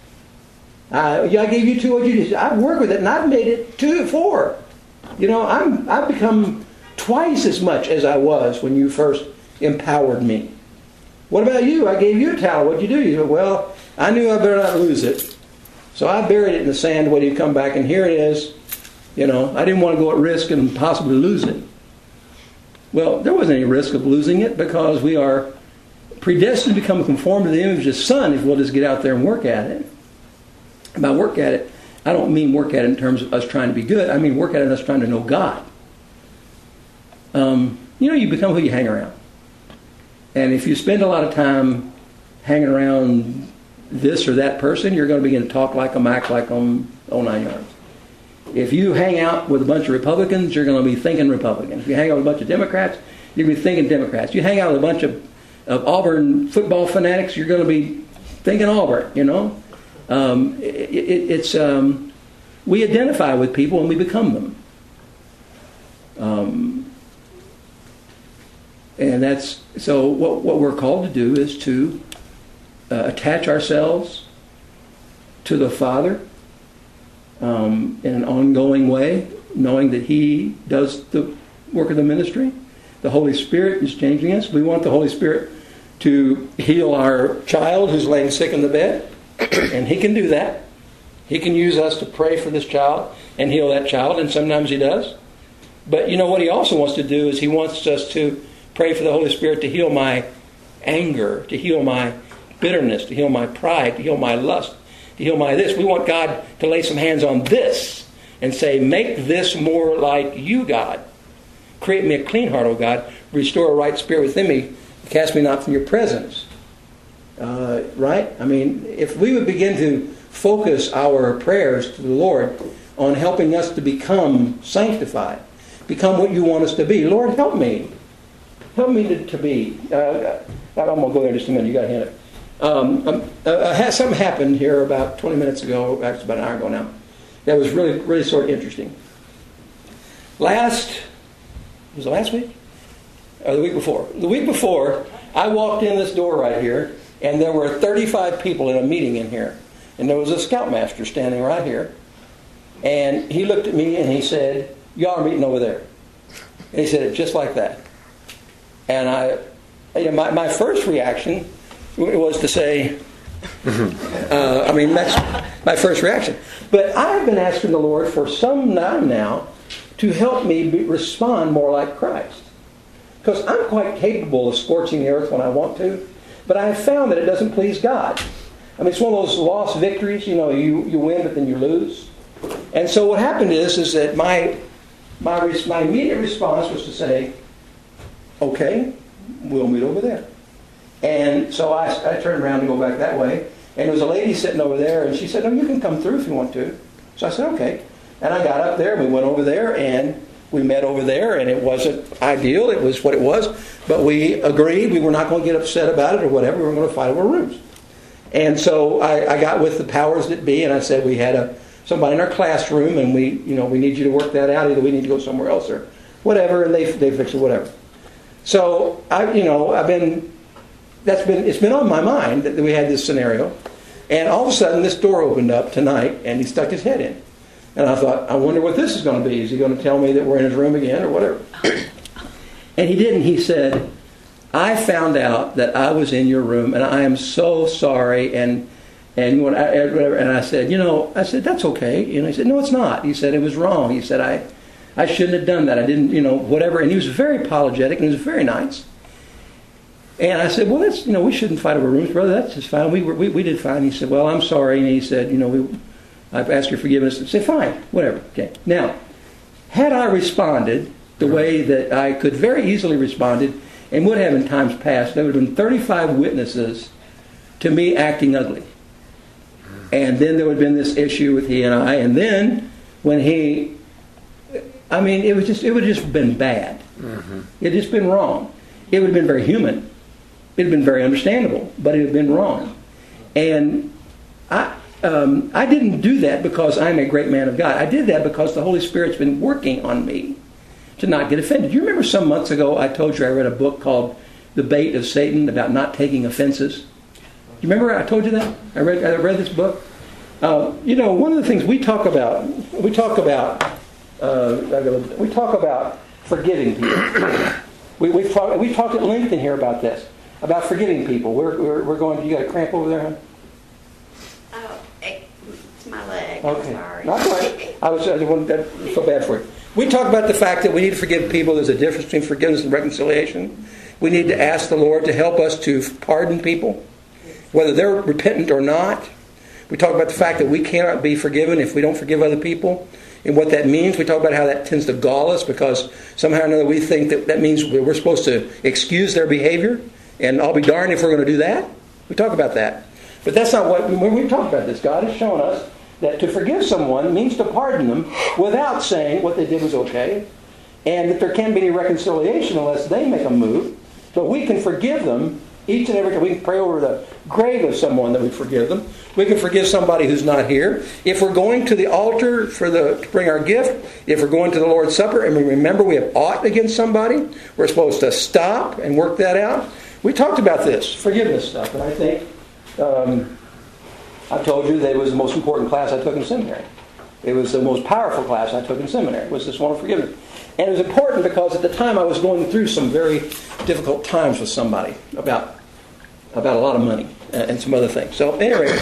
Uh, I gave you two, what'd you do? I've worked with it and I've made it two, four. You know, I'm, I've become twice as much as I was when you first empowered me. What about you? I gave you a talent. What'd you do? You said, well, I knew I better not lose it. So I buried it in the sand waiting to come back, and here it is. You know, I didn't want to go at risk and possibly lose it. Well, there wasn't any risk of losing it because we are predestined to become conformed to the image of His Son if we'll just get out there and work at it. By work at it, I don't mean work at it in terms of us trying to be good. I mean work at it in us trying to know God. Um, you know, you become who you hang around. And if you spend a lot of time hanging around this or that person, you're going to begin to talk like them, act like them, oh nine yards. If you hang out with a bunch of Republicans, you're going to be thinking Republican. If you hang out with a bunch of Democrats, you're going to be thinking Democrats. You hang out with a bunch of, of Auburn football fanatics, you're going to be thinking Auburn, you know. Um, it, it, it's um, we identify with people and we become them. Um, and that's, so what, what we're called to do is to Uh, attach ourselves to the Father um, in an ongoing way, knowing that He does the work of the ministry. The Holy Spirit is changing us. We want the Holy Spirit to heal our child who's laying sick in the bed, and He can do that. He can use us to pray for this child and heal that child, and sometimes He does. But you know what He also wants to do is He wants us to pray for the Holy Spirit to heal my anger, to heal my bitterness, to heal my pride, to heal my lust, to heal my this. We want God to lay some hands on this and say, make this more like you, God. Create me a clean heart, O God. Restore a right spirit within me. Cast me not from your presence. Uh, right? I mean, if we would begin to focus our prayers to the Lord on helping us to become sanctified, become what you want us to be. Lord, help me. Help me to, to be. Uh, I'm going to go there in just a minute. You got to hand it. Um, um, uh, something happened here about twenty minutes ago, actually about an hour ago now, that was really, really sort of interesting. Last, was it last week? Or the week before? The week before, I walked in this door right here, and there were thirty-five people in a meeting in here. And there was a scoutmaster standing right here. And he looked at me and he said, y'all are meeting over there. And he said it just like that. And I, you know, my, my first reaction was to say, uh, I mean, that's my first reaction. But I've been asking the Lord for some time now to help me be, respond more like Christ. Because I'm quite capable of scorching the earth when I want to, but I have found that it doesn't please God. I mean, it's one of those lost victories, you know, you, you win, but then you lose. And so what happened is, is that my, my, my immediate response was to say, okay, we'll meet over there. And so I, I turned around to go back that way. And there was a lady sitting over there, and she said, no, you can come through if you want to. So I said, okay. And I got up there, and we went over there, and we met over there, and it wasn't ideal. It was what it was. But we agreed we were not going to get upset about it or whatever. We were going to fight over rooms. And so I, I got with the powers that be, and I said we had a somebody in our classroom, and we, you know, we need you to work that out. Either we need to go somewhere else or whatever, and they they fixed it, whatever. So I, you know, I've been that's been it's been on my mind that we had this scenario, and all of a sudden this door opened up tonight, and he stuck his head in, and I thought, I wonder what this is going to be. Is he going to tell me that we're in his room again or whatever? And he didn't. He said, I found out that I was in your room, and I am so sorry. And and when I, whatever, and I said, you know, I said, that's okay. You know, he said, no, it's not. He said, it was wrong. He said, I, I shouldn't have done that. I didn't, you know, whatever. And he was very apologetic, and he was very nice. And I said, well, that's, you know, we shouldn't fight over rooms, brother. That's just fine. We were, we, we did fine. He said, well, I'm sorry. And he said, you know, we, I've asked your forgiveness. I said, fine, whatever. Okay. Now, had I responded the way that I could very easily responded and would have in times past, there would have been thirty-five witnesses to me acting ugly. And then there would have been this issue with he and I. And then when he, I mean, it was just, it would have just been bad. Mm-hmm. It had just been wrong. It would have been very human. It would have been very understandable, but it would have been wrong. And I, um, I didn't do that because I'm a great man of God. I did that because the Holy Spirit's been working on me to not get offended. You remember some months ago I told you I read a book called The Bait of Satan about not taking offenses? You remember I told you that? I read I read this book. Uh, you know, one of the things we talk about, we talk about, uh, we talk about forgiving people. we we talked we talked at length in here about this, about forgiving people. We're we're, we're going. You got a cramp over there, huh? Oh, it's my leg. Okay, I'm sorry. not right. I was I didn't that so bad for you. We talk about the fact that we need to forgive people. There's a difference between forgiveness and reconciliation. We need to ask the Lord to help us to pardon people, whether they're repentant or not. We talk about the fact that we cannot be forgiven if we don't forgive other people, and what that means. We talk about how that tends to gall us because somehow or another we think that that means we're supposed to excuse their behavior, and I'll be darned if we're going to do that. We talk about that. But that's not what, when we talk about this, God has shown us that to forgive someone means to pardon them without saying what they did was okay, and that there can't be any reconciliation unless they make a move. But we can forgive them each and every time. We can pray over the grave of someone that we forgive them. We can forgive somebody who's not here. If we're going to the altar for the to bring our gift, if we're going to the Lord's Supper and we remember we have aught against somebody, we're supposed to stop and work that out. We talked about this, forgiveness stuff, and I think um, I told you that it was the most important class I took in seminary. It was the most powerful class I took in seminary, was this one on forgiveness. And it was important because at the time I was going through some very difficult times with somebody about about a lot of money and some other things. So anyway,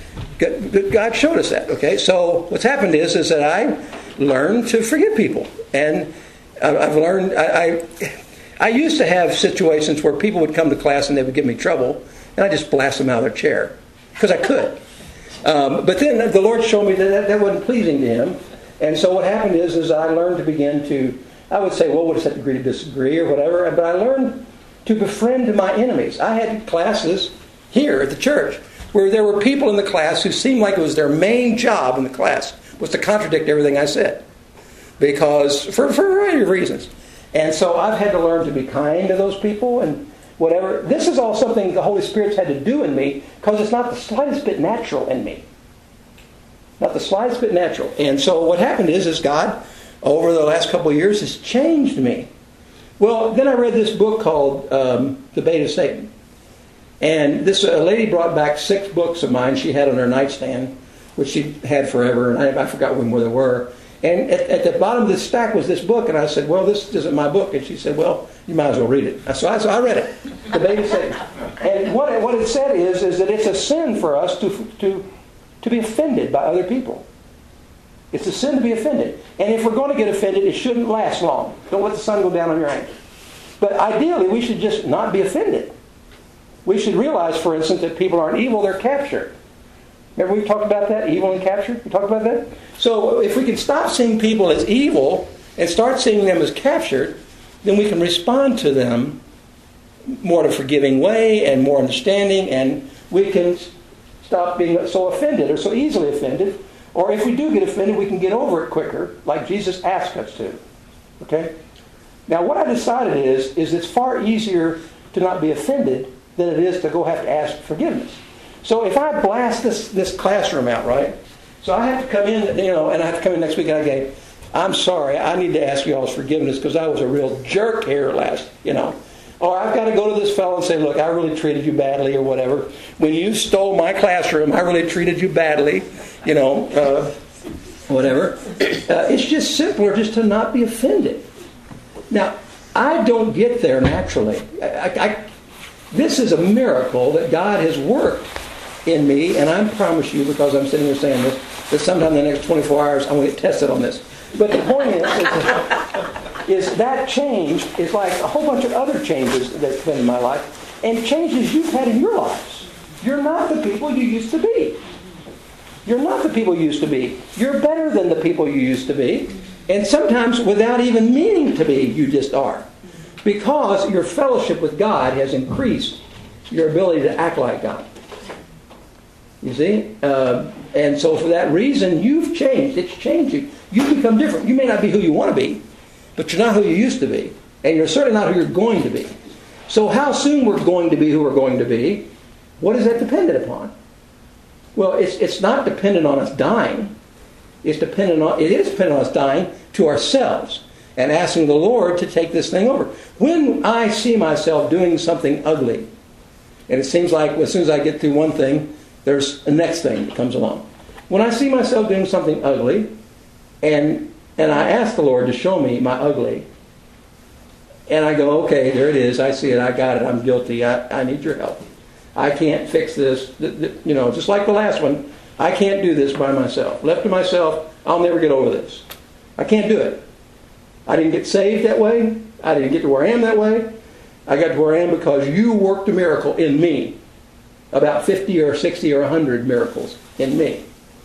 God showed us that. Okay, so what's happened is is that I learned to forgive people, and I've learned. I, I I used to have situations where people would come to class and they would give me trouble, and I just blast them out of their chair because I could. Um, but then the Lord showed me that, that that wasn't pleasing to Him. And so what happened is, is I learned to begin to, I would say, well, what's that degree to disagree or whatever, but I learned to befriend my enemies. I had classes here at the church where there were people in the class who seemed like it was their main job in the class was to contradict everything I said. Because, for, for a variety of reasons. And so I've had to learn to be kind to those people and whatever. This is all something the Holy Spirit's had to do in me because it's not the slightest bit natural in me. Not the slightest bit natural. And so what happened is, is God, over the last couple of years, has changed me. Well, then I read this book called um, The Bait of Satan. And this a lady brought back six books of mine she had on her nightstand, which she had forever, and I, I forgot when where they were. And at, at the bottom of this stack was this book, and I said, well, this isn't my book. And she said, well, you might as well read it. So I, so I read it, The Bait of Satan. And what it, what it said is, is that it's a sin for us to to... to be offended by other people. It's a sin to be offended. And if we're going to get offended, it shouldn't last long. Don't let the sun go down on your anger. But ideally, we should just not be offended. We should realize, for instance, that people aren't evil, they're captured. Remember we talked about that? Evil and captured? We talked about that? So if we can stop seeing people as evil and start seeing them as captured, then we can respond to them more in a forgiving way and more understanding, and we can stop being so offended or so easily offended. Or if we do get offended, we can get over it quicker, like Jesus asked us to. Okay? Now what I decided is, is it's far easier to not be offended than it is to go have to ask forgiveness. So if I blast this, this classroom out, right? So I have to come in, you know, and I have to come in next week and I go, I'm sorry, I need to ask you all's forgiveness because I was a real jerk here last, you know. Or I've got to go to this fellow and say, look, I really treated you badly or whatever. When you stole my classroom, I really treated you badly, you know, uh, whatever. Uh, it's just simpler just to not be offended. Now, I don't get there naturally. I, I, this is a miracle that God has worked in me, and I promise you, because I'm sitting here saying this, that sometime in the next twenty-four hours I'm going to get tested on this. But the point is, is, is that change is like a whole bunch of other changes that have been in my life, and changes you've had in your lives. You're not the people you used to be. You're not the people you used to be. You're better than the people you used to be. And sometimes without even meaning to be, you just are. Because your fellowship with God has increased your ability to act like God. You see? Uh, and so for that reason, you've changed. It's changed you. You've become different. You may not be who you want to be, but you're not who you used to be. And you're certainly not who you're going to be. So how soon we're going to be who we're going to be, what is that dependent upon? Well, it's it's not dependent on us dying. It's dependent on it is dependent on us dying to ourselves and asking the Lord to take this thing over. When I see myself doing something ugly, and it seems like as soon as I get through one thing, there's a next thing that comes along. When I see myself doing something ugly, and and I ask the Lord to show me my ugly, and I go, okay, there it is. I see it. I got it. I'm guilty. I, I need your help. I can't fix this. You know, just like the last one, I can't do this by myself. Left to myself, I'll never get over this. I can't do it. I didn't get saved that way. I didn't get to where I am that way. I got to where I am because you worked a miracle in me. About fifty or sixty or one hundred miracles in me.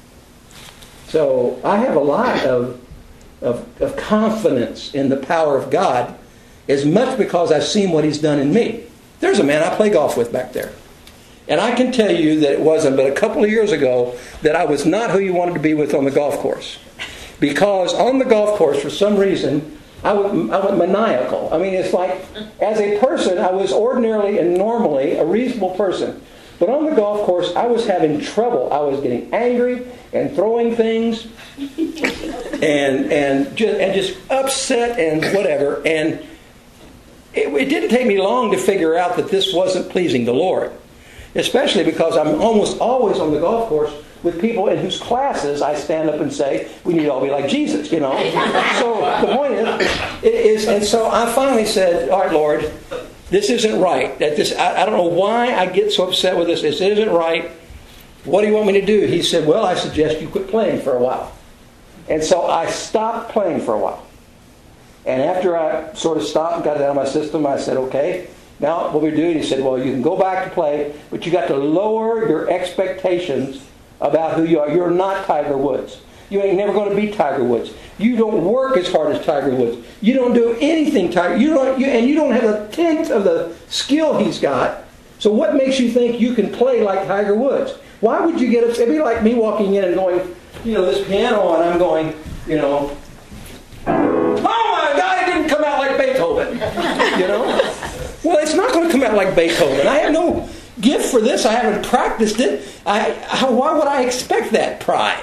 So I have a lot of, of, of confidence in the power of God, as much because I've seen what He's done in me. There's a man I play golf with back there. And I can tell you that it wasn't but a couple of years ago that I was not who you wanted to be with on the golf course. Because on the golf course, for some reason, I went, I went maniacal. I mean, it's like, as a person, I was ordinarily and normally a reasonable person. But on the golf course, I was having trouble. I was getting angry and throwing things and and just, and just upset and whatever. And it, it didn't take me long to figure out that this wasn't pleasing the Lord. Especially because I'm almost always on the golf course with people in whose classes I stand up and say, we need to all be like Jesus, you know. So the point is, it is, and so I finally said, all right, Lord, this isn't right. That this, I, I don't know why I get so upset with this. This isn't right. What do you want me to do? He said, well, I suggest you quit playing for a while. And so I stopped playing for a while. And after I sort of stopped and got it out of my system, I said, okay, now what we do, he said, well, you can go back to play, but you got to lower your expectations about who you are. You're not Tiger Woods. You ain't never going to be Tiger Woods. You don't work as hard as Tiger Woods. You don't do anything Tiger. You don't, you, and you don't have a tenth of the skill he's got. So what makes you think you can play like Tiger Woods? Why would you get upset? It'd be like me walking in and going, you know, this piano on, I'm going, you know, oh my God, it didn't come out like Beethoven. You know? Well, it's not going to come out like Beethoven. I have no gift for this. I haven't practiced it. I, how, why would I expect that? Pride.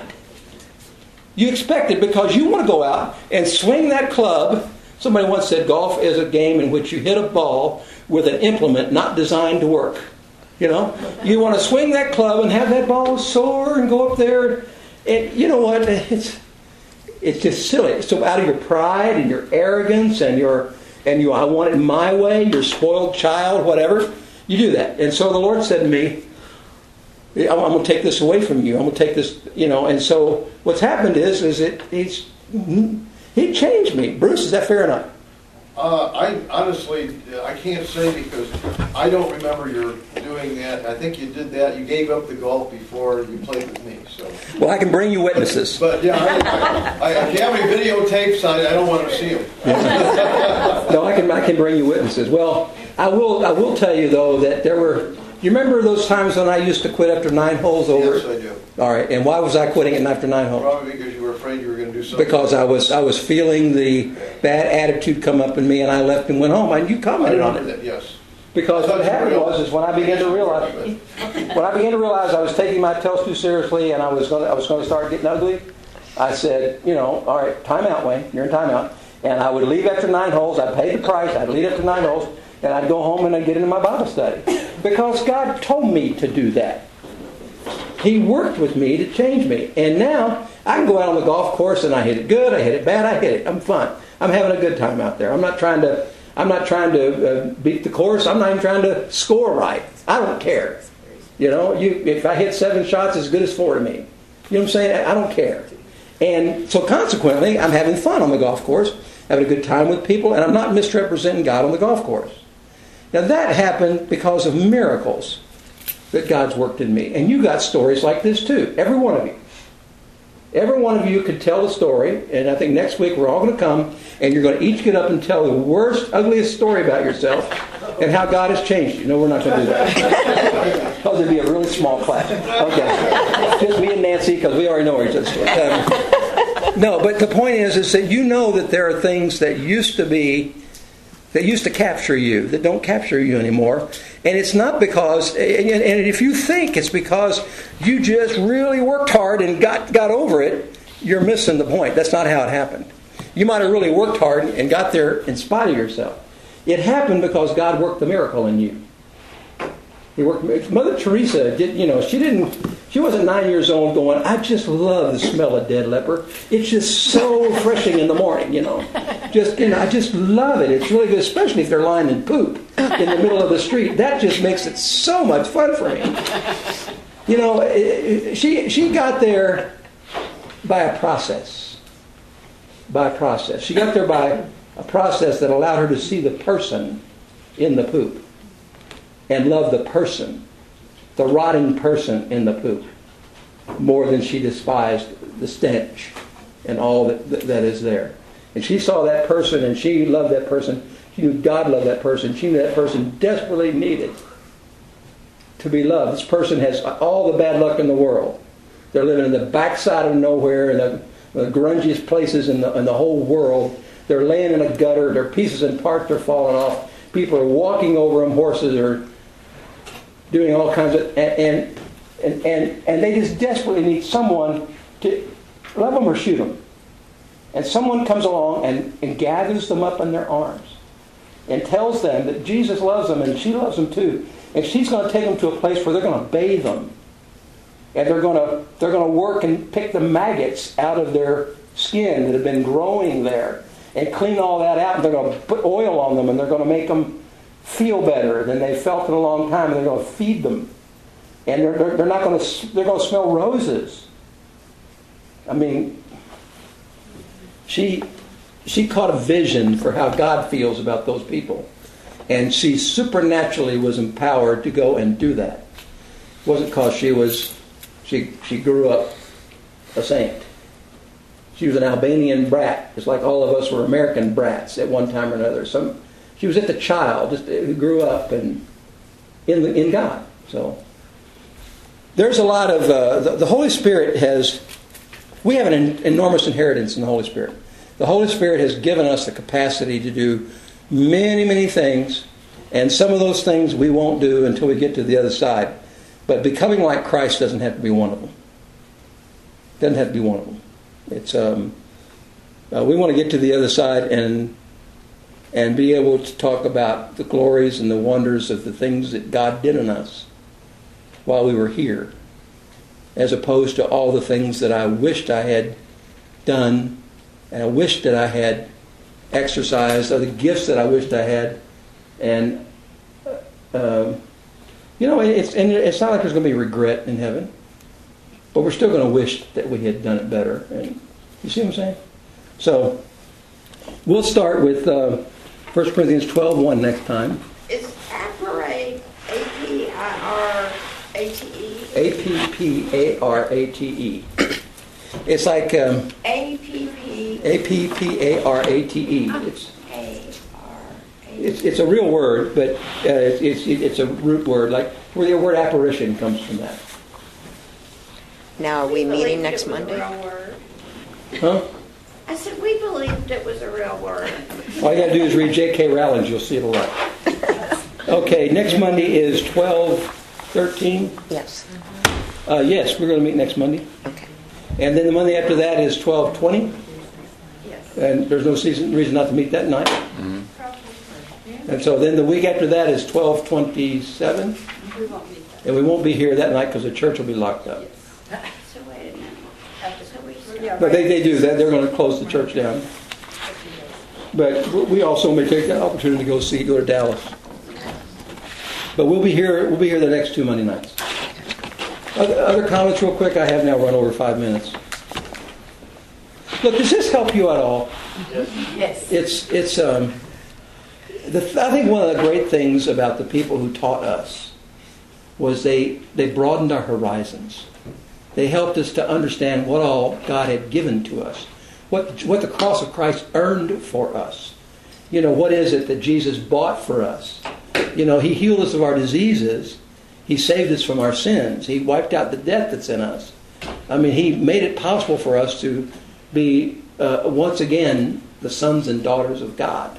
You expect it because you want to go out and swing that club. Somebody once said golf is a game in which you hit a ball with an implement not designed to work. You know? You want to swing that club and have that ball soar and go up there. And you know what? It's, it's just silly. So out of your pride and your arrogance and your... and you, I want it my way, you're a spoiled child, whatever, you do that. And so the Lord said to me, I'm going to take this away from you. I'm going to take this, you know. And so what's happened is, is it, he's, he changed me. Bruce, is that fair enough? Uh, I honestly, I can't say because I don't remember your doing that. I think you did that. You gave up the golf before you played with me. So. Well, I can bring you witnesses. But, but yeah, I, I, I, if you have any videotapes, I, I don't want to see them. No, I can I can bring you witnesses. Well, I will I will tell you though that there were. You remember those times when I used to quit after nine holes over? Yes, I do. All right, and why was I quitting it after nine holes? Probably because you were afraid you were going to do something. Because I was I was feeling the bad attitude come up in me, and I left and went home. And you commented on it. That, yes. Because what happened was is when I began to realize, when I began to realize I was taking my test too seriously and I was going to, I was going to start getting ugly, I said, you know, all right, time out, Wayne. You're in timeout. And I would leave after nine holes. I'd pay the price. I'd leave after nine holes. And I'd go home and I'd get into my Bible study. Because God told me to do that. He worked with me to change me. And now I can go out on the golf course and I hit it good, I hit it bad, I hit it. I'm fun. I'm having a good time out there. I'm not trying to I'm not trying to uh, beat the course. I'm not even trying to score right. I don't care. You know, you if I hit seven shots, it's as good as four to me. You know what I'm saying? I don't care. And so consequently, I'm having fun on the golf course, having a good time with people, and I'm not misrepresenting God on the golf course. Now that happened because of miracles that God's worked in me. And you got stories like this too. Every one of you. Every one of you could tell the story, and I think next week we're all going to come, and you're going to each get up and tell the worst, ugliest story about yourself and how God has changed you. No, we're not going to do that. Because it'd be a really small class. Okay. Just me and Nancy, because we already know each other's story. Um, no, but the point is, is that you know that there are things that used to be that used to capture you, that don't capture you anymore. And it's not because, and if you think it's because you just really worked hard and got, got over it, you're missing the point. That's not how it happened. You might have really worked hard and got there in spite of yourself. It happened because God worked the miracle in you. He worked. Mother Teresa did, you know, she didn't, she wasn't nine years old going, I just love the smell of dead leper. It's just so refreshing in the morning, you know. Just, you know, I just love it. It's really good, especially if they're lying in poop in the middle of the street. That just makes it so much fun for me. You know, she she got there by a process. By a process. She got there by a process that allowed her to see the person in the poop. And love the person, the rotting person in the poop, more than she despised the stench and all that, that, that is there. And she saw that person and she loved that person. She knew God loved that person. She knew that person desperately needed to be loved. This person has all the bad luck in the world. They're living in the backside of nowhere, in the, the grungiest places in the, in the whole world. They're laying in a gutter. Their pieces and parts are falling off. People are walking over them. Horses are doing all kinds of, and and and and they just desperately need someone to love them or shoot them. And someone comes along and, and gathers them up in their arms and tells them that Jesus loves them and she loves them too. And she's going to take them to a place where they're going to bathe them, and they're going to they're going to work and pick the maggots out of their skin that have been growing there and clean all that out. And they're going to put oil on them and they're going to make them feel better than they felt in a long time, and they're going to feed them, and they're, they're, they're not going to they're going to smell roses. I mean, she she caught a vision for how God feels about those people, and she supernaturally was empowered to go and do that. It wasn't because she was she she grew up a saint. She was an Albanian brat, just like all of us were American brats at one time or another. Some. She was just a child just who grew up and in the, in God. So there's a lot of uh, the, the Holy Spirit has. We have an en- enormous inheritance in the Holy Spirit. The Holy Spirit has given us the capacity to do many, many things, and some of those things we won't do until we get to the other side. But becoming like Christ doesn't have to be one of them. Doesn't have to be one of them. It's um, uh, we want to get to the other side and. and be able to talk about the glories and the wonders of the things that God did in us while we were here, as opposed to all the things that I wished I had done, and I wished that I had exercised, or the gifts that I wished I had. And, uh, you know, it's, and it's not like there's going to be regret in heaven, but we're still going to wish that we had done it better. And you see what I'm saying? So, we'll start with Uh, First Corinthians twelve one next time. Is apparate A P I R A T E? A P P A R A T E. It's like um, A P P A P P A R A T E. It's A R A T E. it's it's a real word, but uh, it's it's a root word, like where the word apparition comes from. That. Now, are we meeting believed next it was a Monday? real word. Huh? I said we believed it was a real word. All you got to do is read J K Rowling. You'll see it a lot. Okay, next Monday is twelve thirteen? Yes. Uh, yes, we're going to meet next Monday. Okay. And then the Monday after that is twelve twenty. Yes. And there's no season, reason not to meet that night. And so then the week after that is twelve twenty-seven. We won't meet that. And we won't be here that night because the church will be locked up. So wait a minute. So we Yeah, But right. they, they do that. They're going to close the church down. But we also may take that opportunity to go see, go to Dallas. But we'll be here. We'll be here the next two Monday nights. Other, other comments, real quick. I have now run over five minutes. Look, does this help you at all? Yes. It's it's. Um, the, I think one of the great things about the people who taught us was they they broadened our horizons. They helped us to understand what all God had given to us, what what the cross of Christ earned for us. You know, what is it that Jesus bought for us? You know, He healed us of our diseases. He saved us from our sins. He wiped out the debt that's in us. I mean, He made it possible for us to be, uh, once again, the sons and daughters of God.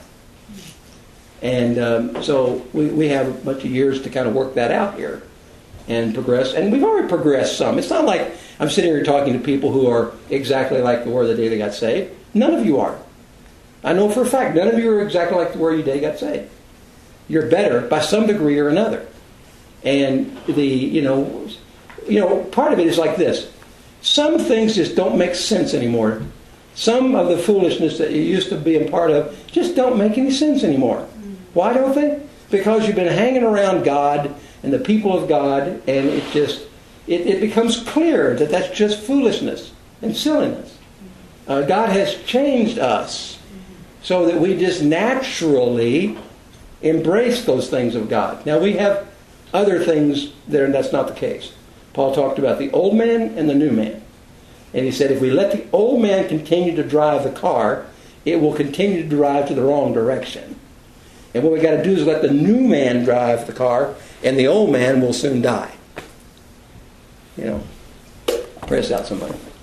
And um, so we, we have a bunch of years to kind of work that out here and progress. And we've already progressed some. It's not like I'm sitting here talking to people who are exactly like they were the day they got saved. None of you are. I know for a fact, none of you are exactly like they were the day they got saved. You're better by some degree or another. And the, you know, you know, part of it is like this. Some things just don't make sense anymore. Some of the foolishness that you used to be a part of just don't make any sense anymore. Why don't they? Because you've been hanging around God and the people of God, and it just, it, it becomes clear that that's just foolishness and silliness. Uh, God has changed us so that we just naturally embrace those things of God. Now we have other things there, and that's not the case. Paul talked about the old man and the new man. And he said if we let the old man continue to drive the car, it will continue to drive to the wrong direction. And what we got to do is let the new man drive the car, and the old man will soon die. You know, press out somebody.